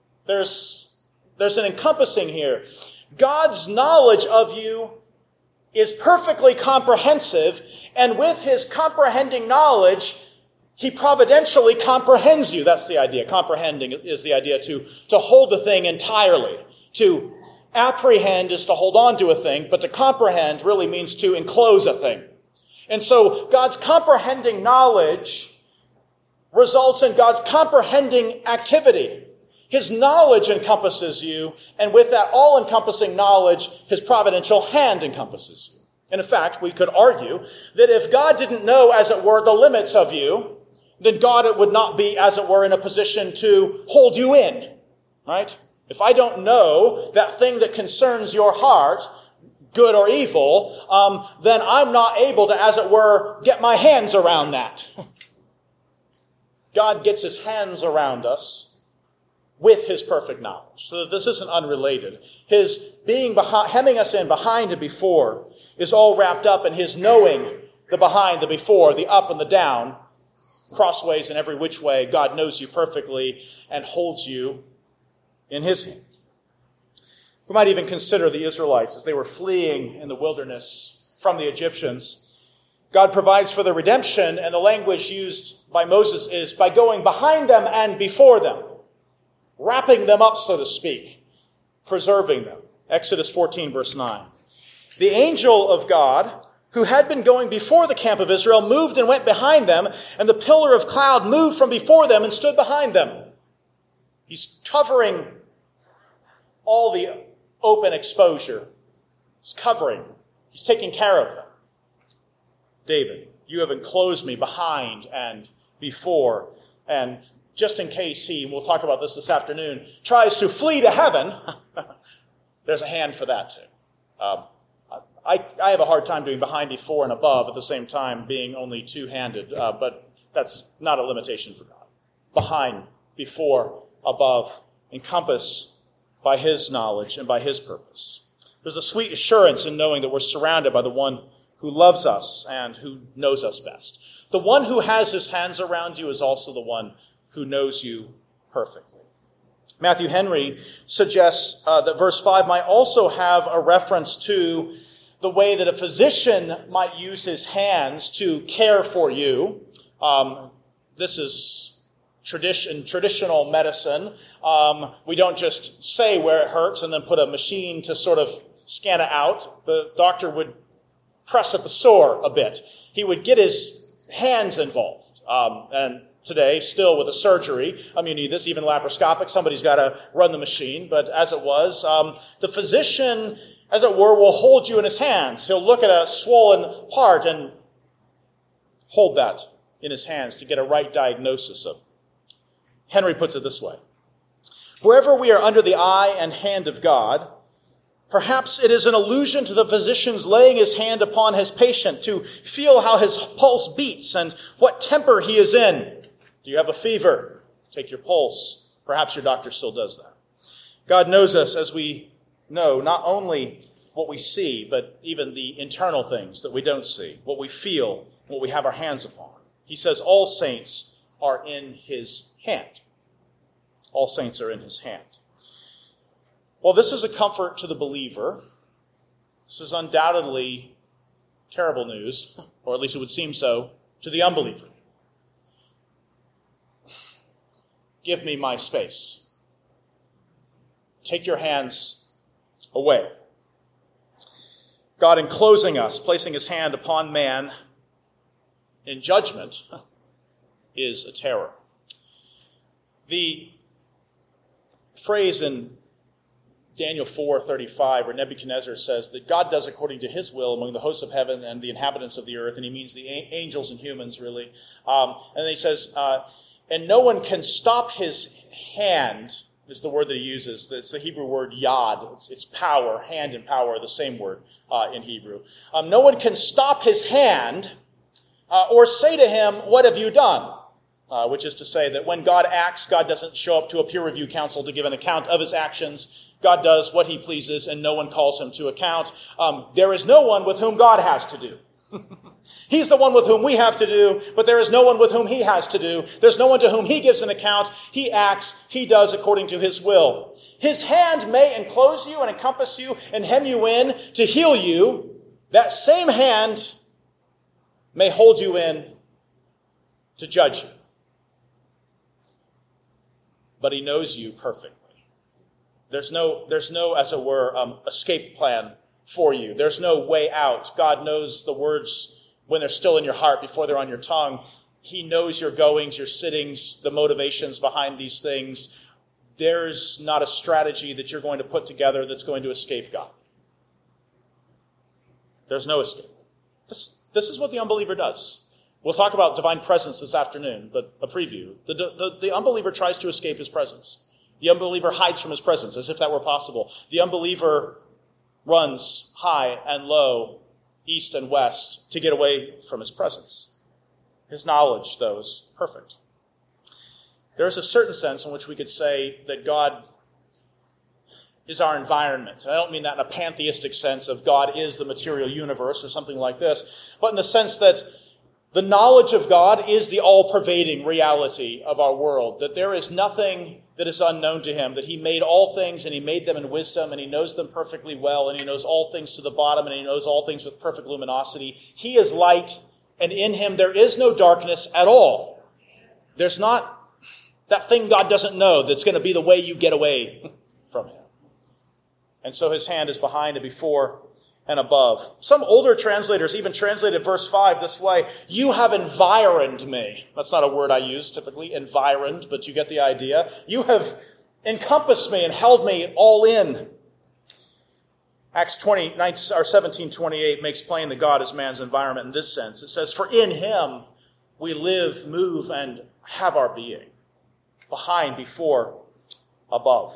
There's, there's an encompassing here. God's knowledge of you is perfectly comprehensive, and with his comprehending knowledge, he providentially comprehends you. That's the idea. Comprehending is the idea to, to hold the thing entirely. To apprehend is to hold on to a thing, but to comprehend really means to enclose a thing. And so God's comprehending knowledge results in God's comprehending activity. His knowledge encompasses you, and with that all-encompassing knowledge, his providential hand encompasses you. And in fact, we could argue that if God didn't know, as it were, the limits of you, then God would not be, as it were, in a position to hold you in, right? If I don't know that thing that concerns your heart, good or evil, um, then I'm not able to, as it were, get my hands around that. God gets his hands around us with his perfect knowledge. So that this isn't unrelated. His being behind, hemming us in behind and before is all wrapped up in his knowing the behind, the before, the up and the down, crossways and every which way. God knows you perfectly and holds you in his hand. We might even consider the Israelites as they were fleeing in the wilderness from the Egyptians. God provides for their redemption, and the language used by Moses is by going behind them and before them, wrapping them up, so to speak, preserving them. Exodus fourteen, verse nine. The angel of God, who had been going before the camp of Israel, moved and went behind them, and the pillar of cloud moved from before them and stood behind them. He's covering all the open exposure. He's covering. He's taking care of them. David, you have enclosed me behind and before, and just in case he, and we'll talk about this this afternoon, tries to flee to heaven, there's a hand for that too. Um, I, I have a hard time doing behind, before, and above at the same time, being only two-handed, uh, but that's not a limitation for God. Behind, before, above, encompassed by his knowledge and by his purpose. There's a sweet assurance in knowing that we're surrounded by the one who loves us and who knows us best. The one who has his hands around you is also the one who knows you perfectly. Matthew Henry suggests uh, that verse five might also have a reference to the way that a physician might use his hands to care for you. Um, this is tradition, traditional medicine. Um, we don't just say where it hurts and then put a machine to sort of scan it out. The doctor would press at the sore a bit. He would get his hands involved. Um, and today, still with a surgery, I mean, this even laparoscopic, somebody's got to run the machine. But as it was, um, the physician, as it were, will hold you in his hands. He'll look at a swollen part and hold that in his hands to get a right diagnosis of it. Henry puts it this way. Wherever we are under the eye and hand of God, perhaps it is an allusion to the physician's laying his hand upon his patient to feel how his pulse beats and what temper he is in. Do you have a fever? Take your pulse. Perhaps your doctor still does that. God knows us as we know not only what we see, but even the internal things that we don't see, what we feel, what we have our hands upon. He says all saints are in his hand. All saints are in his hand. Well, this is a comfort to the believer. This is undoubtedly terrible news, or at least it would seem so, to the unbeliever. Give me my space. Take your hands away. God enclosing us, placing his hand upon man in judgment, is a terror. The phrase in Daniel four thirty-five, where Nebuchadnezzar says that God does according to his will among the hosts of heaven and the inhabitants of the earth, and he means the angels and humans, really. Um, and then he says, uh, and no one can stop his hand, is the word that he uses. It's the Hebrew word yad. It's, it's power. Hand and power are the same word uh, in Hebrew. Um, no one can stop his hand uh, or say to him, what have you done? Uh, which is to say that when God acts, God doesn't show up to a peer review council to give an account of his actions. God does what he pleases, and no one calls him to account. Um, there is no one with whom God has to do. He's the one with whom we have to do, but there is no one with whom he has to do. There's no one to whom he gives an account. He acts, he does according to his will. His hand may enclose you and encompass you and hem you in to heal you, that same hand may hold you in to judge you. But he knows you perfectly. There's no, there's no, as it were, um, escape plan for you. There's no way out. God knows the words when they're still in your heart before they're on your tongue. He knows your goings, your sittings, the motivations behind these things. There's not a strategy that you're going to put together that's going to escape God. There's no escape. This, this is what the unbeliever does. We'll talk about divine presence this afternoon, but a preview. The, the, the unbeliever tries to escape his presence. The unbeliever hides from his presence as if that were possible. The unbeliever runs high and low, east and west, to get away from his presence. His knowledge, though, is perfect. There is a certain sense in which we could say that God is our environment. I don't mean that in a pantheistic sense of God is the material universe or something like this, but in the sense that the knowledge of God is the all-pervading reality of our world, that there is nothing that is unknown to him, that he made all things and he made them in wisdom and he knows them perfectly well and he knows all things to the bottom and he knows all things with perfect luminosity. He is light and in him there is no darkness at all. There's not that thing God doesn't know that's going to be the way you get away from him. And so his hand is behind and before and above. Some older translators even translated verse five this way: you have environed me. That's not a word I use typically, environed, but you get the idea. You have encompassed me and held me all in. Acts twenty, or seventeen twenty-eight makes plain that God is man's environment in this sense. It says, for in him we live, move, and have our being. Behind, before, above.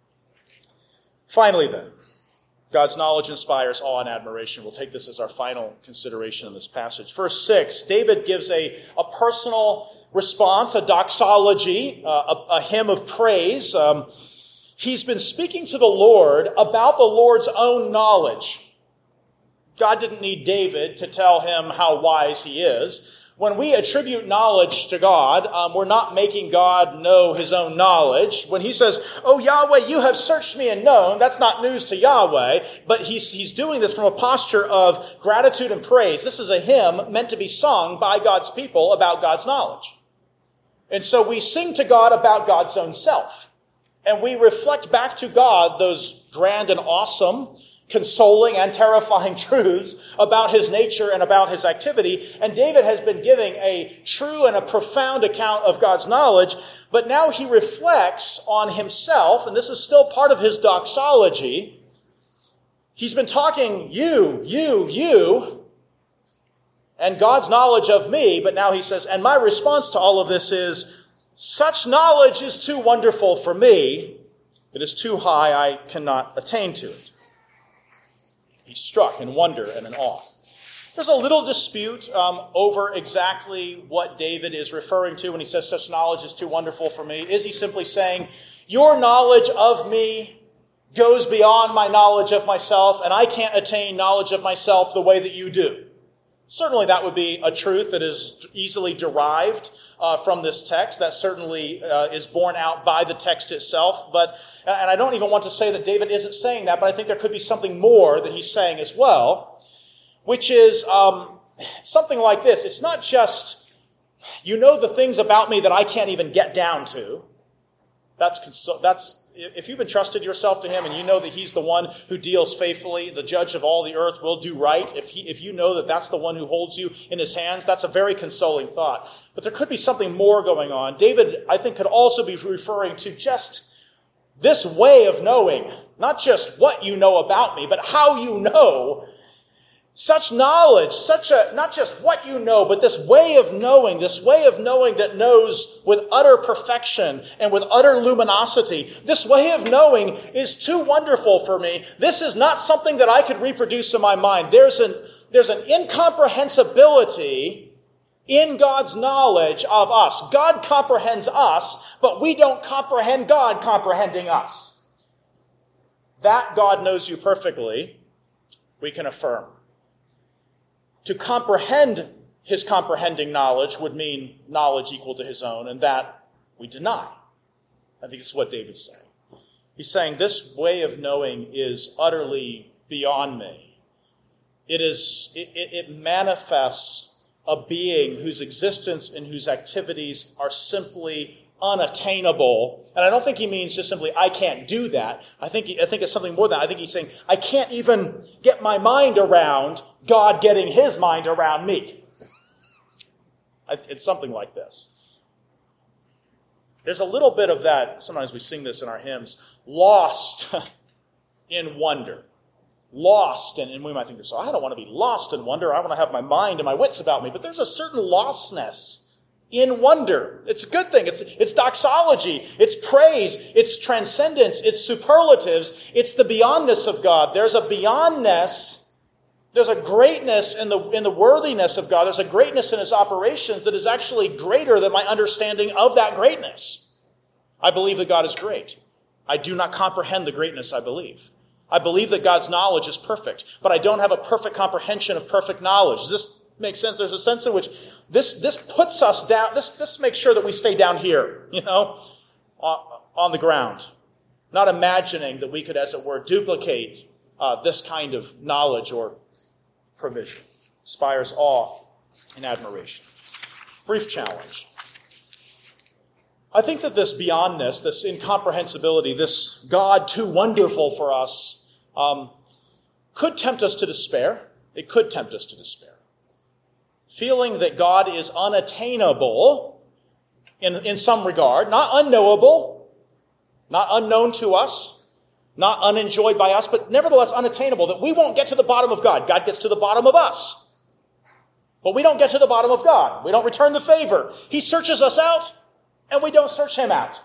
Finally then, God's knowledge inspires awe and admiration. We'll take this as our final consideration in this passage. Verse six, David gives a, a personal response, a doxology, uh, a, a hymn of praise. Um, he's been speaking to the Lord about the Lord's own knowledge. God didn't need David to tell him how wise he is. When we attribute knowledge to God, um, we're not making God know his own knowledge. When he says, oh, Yahweh, you have searched me and known, that's not news to Yahweh, but he's, he's doing this from a posture of gratitude and praise. This is a hymn meant to be sung by God's people about God's knowledge. And so we sing to God about God's own self. And we reflect back to God those grand and awesome, consoling and terrifying truths about his nature and about his activity. And David has been giving a true and a profound account of God's knowledge, but now he reflects on himself, and this is still part of his doxology. He's been talking you, you, you, and God's knowledge of me, but now he says, and my response to all of this is, such knowledge is too wonderful for me. It is too high, I cannot attain to it. He's struck in wonder and in awe. There's a little dispute um, over exactly what David is referring to when he says such knowledge is too wonderful for me. Is he simply saying, your knowledge of me goes beyond my knowledge of myself, and I can't attain knowledge of myself the way that you do? Certainly that would be a truth that is easily derived uh, from this text. That certainly uh, is borne out by the text itself. But, and I don't even want to say that David isn't saying that, but I think there could be something more that he's saying as well, which is um, something like this. It's not just, you know the things about me that I can't even get down to. That's consol- that's if you've entrusted yourself to him and you know that he's the one who deals faithfully, the judge of all the earth will do right. If he, if you know that that's the one who holds you in his hands, that's a very consoling thought. But there could be something more going on. David, I think, could also be referring to just this way of knowing, not just what you know about me, but how you know. Such knowledge, such a, not just what you know, but this way of knowing, this way of knowing that knows with utter perfection and with utter luminosity. This way of knowing is too wonderful for me. This is not something that I could reproduce in my mind. There's an, there's an incomprehensibility in God's knowledge of us. God comprehends us, but we don't comprehend God comprehending us. That God knows you perfectly, we can affirm. To comprehend his comprehending knowledge would mean knowledge equal to his own, and that we deny. I think it's what David's saying. He's saying this way of knowing is utterly beyond me. It is, it, it manifests a being whose existence and whose activities are simply unattainable. And I don't think he means just simply, I can't do that. I think, I think it's something more than that. I think he's saying, I can't even get my mind around God getting his mind around me. It's something like this. There's a little bit of that, sometimes we sing this in our hymns, lost in wonder. Lost, and, and we might think, so I don't want to be lost in wonder. I want to have my mind and my wits about me. But there's a certain lostness in wonder. It's a good thing. It's, it's doxology. It's praise. It's transcendence. It's superlatives. It's the beyondness of God. There's a beyondness. There's a greatness in the, in the worthiness of God. There's a greatness in his operations that is actually greater than my understanding of that greatness. I believe that God is great. I do not comprehend the greatness I believe. I believe that God's knowledge is perfect, but I don't have a perfect comprehension of perfect knowledge. Does this make sense? There's a sense in which this, this puts us down, this, this makes sure that we stay down here, you know, on, on the ground. Not imagining that we could, as it were, duplicate uh, this kind of knowledge or provision. Inspires awe and admiration. Brief challenge. I think that this beyondness, this incomprehensibility, this God too wonderful for us, um, could tempt us to despair. It could tempt us to despair. Feeling that God is unattainable in, in some regard, not unknowable, not unknown to us, not unenjoyed by us, but nevertheless unattainable, that we won't get to the bottom of God. God gets to the bottom of us. But we don't get to the bottom of God. We don't return the favor. He searches us out, and we don't search him out.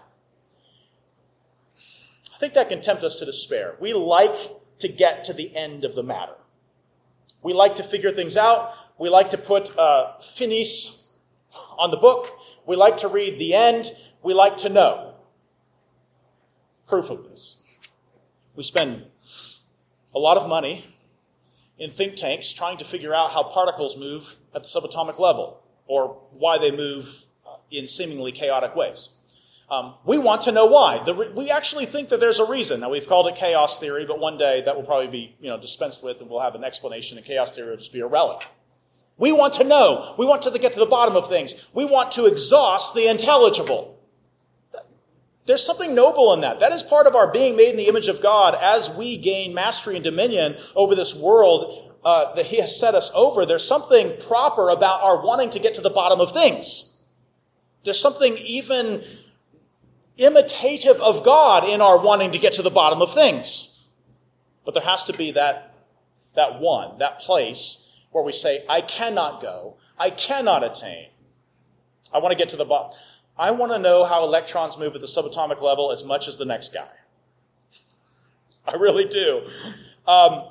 I think that can tempt us to despair. We like to get to the end of the matter. We like to figure things out. We like to put uh, finis on the book. We like to read the end. We like to know. Proof of this. We spend a lot of money in think tanks trying to figure out how particles move at the subatomic level, or why they move in seemingly chaotic ways. Um, we want to know why. The re- we actually think that there's a reason. Now, we've called it chaos theory, but one day that will probably be, you know, dispensed with, and we'll have an explanation, and chaos theory will just be a relic. We want to know. We want to get to the bottom of things. We want to exhaust the intelligible. There's something noble in that. That is part of our being made in the image of God. As we gain mastery and dominion over this world uh, that he has set us over, there's something proper about our wanting to get to the bottom of things. There's something even imitative of God in our wanting to get to the bottom of things. But there has to be that, that one, that place where we say, I cannot go, I cannot attain. I want to get to the bottom. I want to know how electrons move at the subatomic level as much as the next guy. I really do. Um,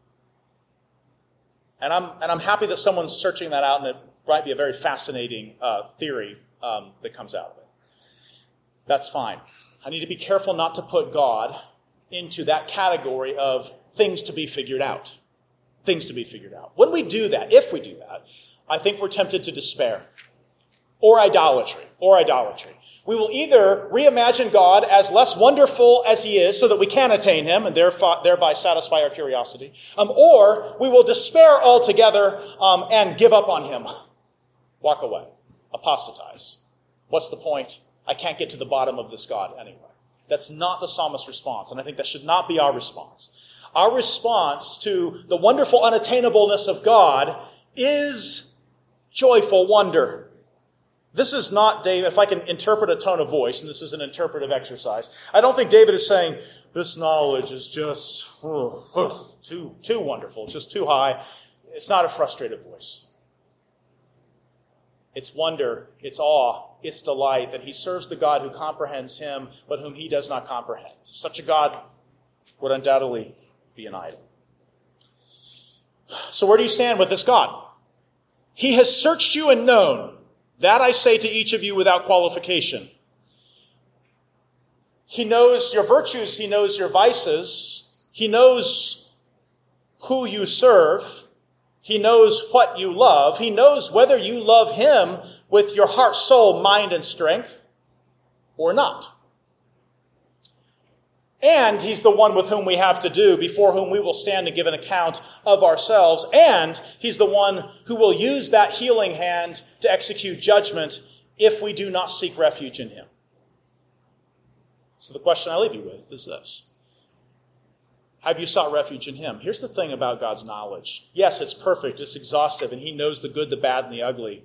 and I'm and I'm happy that someone's searching that out, and it might be a very fascinating uh, theory um, that comes out of it. That's fine. I need to be careful not to put God into that category of things to be figured out. Things to be figured out. When we do that, if we do that, I think we're tempted to despair. Or idolatry. Or idolatry. We will either reimagine God as less wonderful as he is so that we can attain him and thereby satisfy our curiosity. Um, or we will despair altogether um, and give up on him. Walk away. Apostatize. What's the point? I can't get to the bottom of this God anyway. That's not the psalmist's response, and I think that should not be our response. Our response to the wonderful unattainableness of God is joyful wonder. This is not David, if I can interpret a tone of voice, and this is an interpretive exercise, I don't think David is saying, this knowledge is just oh, oh, too, too wonderful, it's just too high. It's not a frustrated voice. It's wonder, it's awe, it's delight that he serves the God who comprehends him, but whom he does not comprehend. Such a God would undoubtedly be an idol. So where do you stand with this God? He has searched you and known. That I say to each of you without qualification. He knows your virtues. He knows your vices. He knows who you serve. He knows what you love. He knows whether you love him with your heart, soul, mind, and strength or not. And he's the one with whom we have to do, before whom we will stand and give an account of ourselves. And he's the one who will use that healing hand to execute judgment if we do not seek refuge in him. So the question I leave you with is this. Have you sought refuge in him? Here's the thing about God's knowledge. Yes, it's perfect, it's exhaustive, and he knows the good, the bad, and the ugly.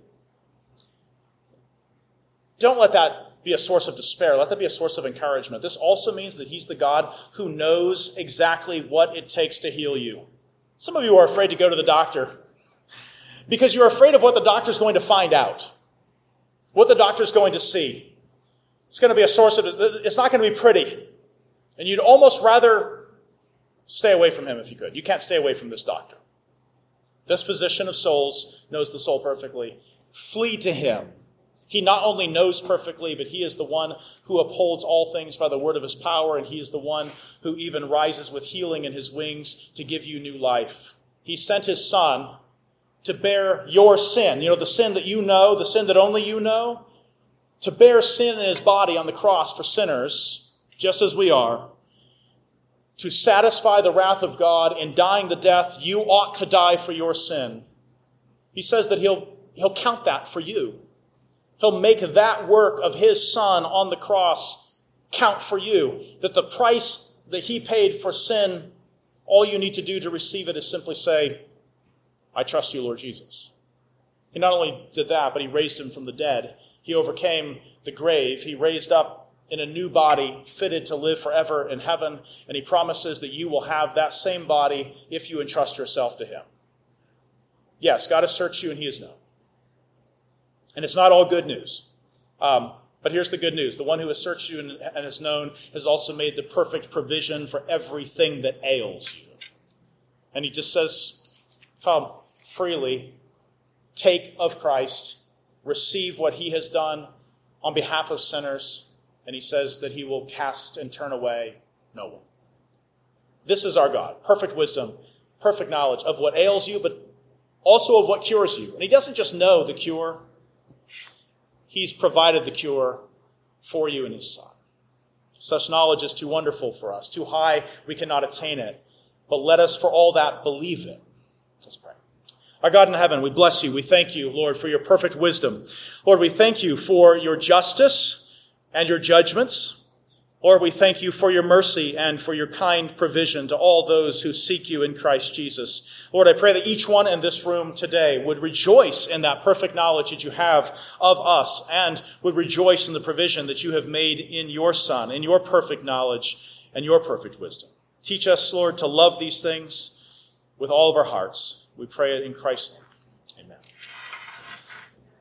Don't let that be a source of despair. Let that be a source of encouragement. This also means that he's the God who knows exactly what it takes to heal you. Some of you are afraid to go to the doctor because you're afraid of what the doctor's going to find out, what the doctor's going to see. It's going to be a source of, it's not going to be pretty. And you'd almost rather stay away from him if you could. You can't stay away from this doctor. This physician of souls knows the soul perfectly. Flee to him. He not only knows perfectly, but he is the one who upholds all things by the word of his power, and he is the one who even rises with healing in his wings to give you new life. He sent his son to bear your sin, you know, the sin that you know, the sin that only you know, to bear sin in his body on the cross for sinners, just as we are, to satisfy the wrath of God in dying the death you ought to die for your sin. He says that he'll, he'll count that for you. He'll make that work of his son on the cross count for you. That the price that he paid for sin, all you need to do to receive it is simply say, I trust you, Lord Jesus. He not only did that, but he raised him from the dead. He overcame the grave. He raised up in a new body fitted to live forever in heaven. And he promises that you will have that same body if you entrust yourself to him. Yes, God has searched you and he is known. And it's not all good news. Um, but here's the good news. The one who has searched you and, and is known has also made the perfect provision for everything that ails you. And he just says, come freely, take of Christ, receive what he has done on behalf of sinners. And he says that he will cast and turn away no one. This is our God. Perfect wisdom, perfect knowledge of what ails you, but also of what cures you. And he doesn't just know the cure. He's provided the cure for you in his Son. Such knowledge is too wonderful for us, too high, we cannot attain it. But let us, for all that, believe it. Let's pray. Our God in heaven, we bless you. We thank you, Lord, for your perfect wisdom. Lord, we thank you for your justice and your judgments. Lord, we thank you for your mercy and for your kind provision to all those who seek you in Christ Jesus. Lord, I pray that each one in this room today would rejoice in that perfect knowledge that you have of us and would rejoice in the provision that you have made in your Son, in your perfect knowledge and your perfect wisdom. Teach us, Lord, to love these things with all of our hearts. We pray it in Christ's name.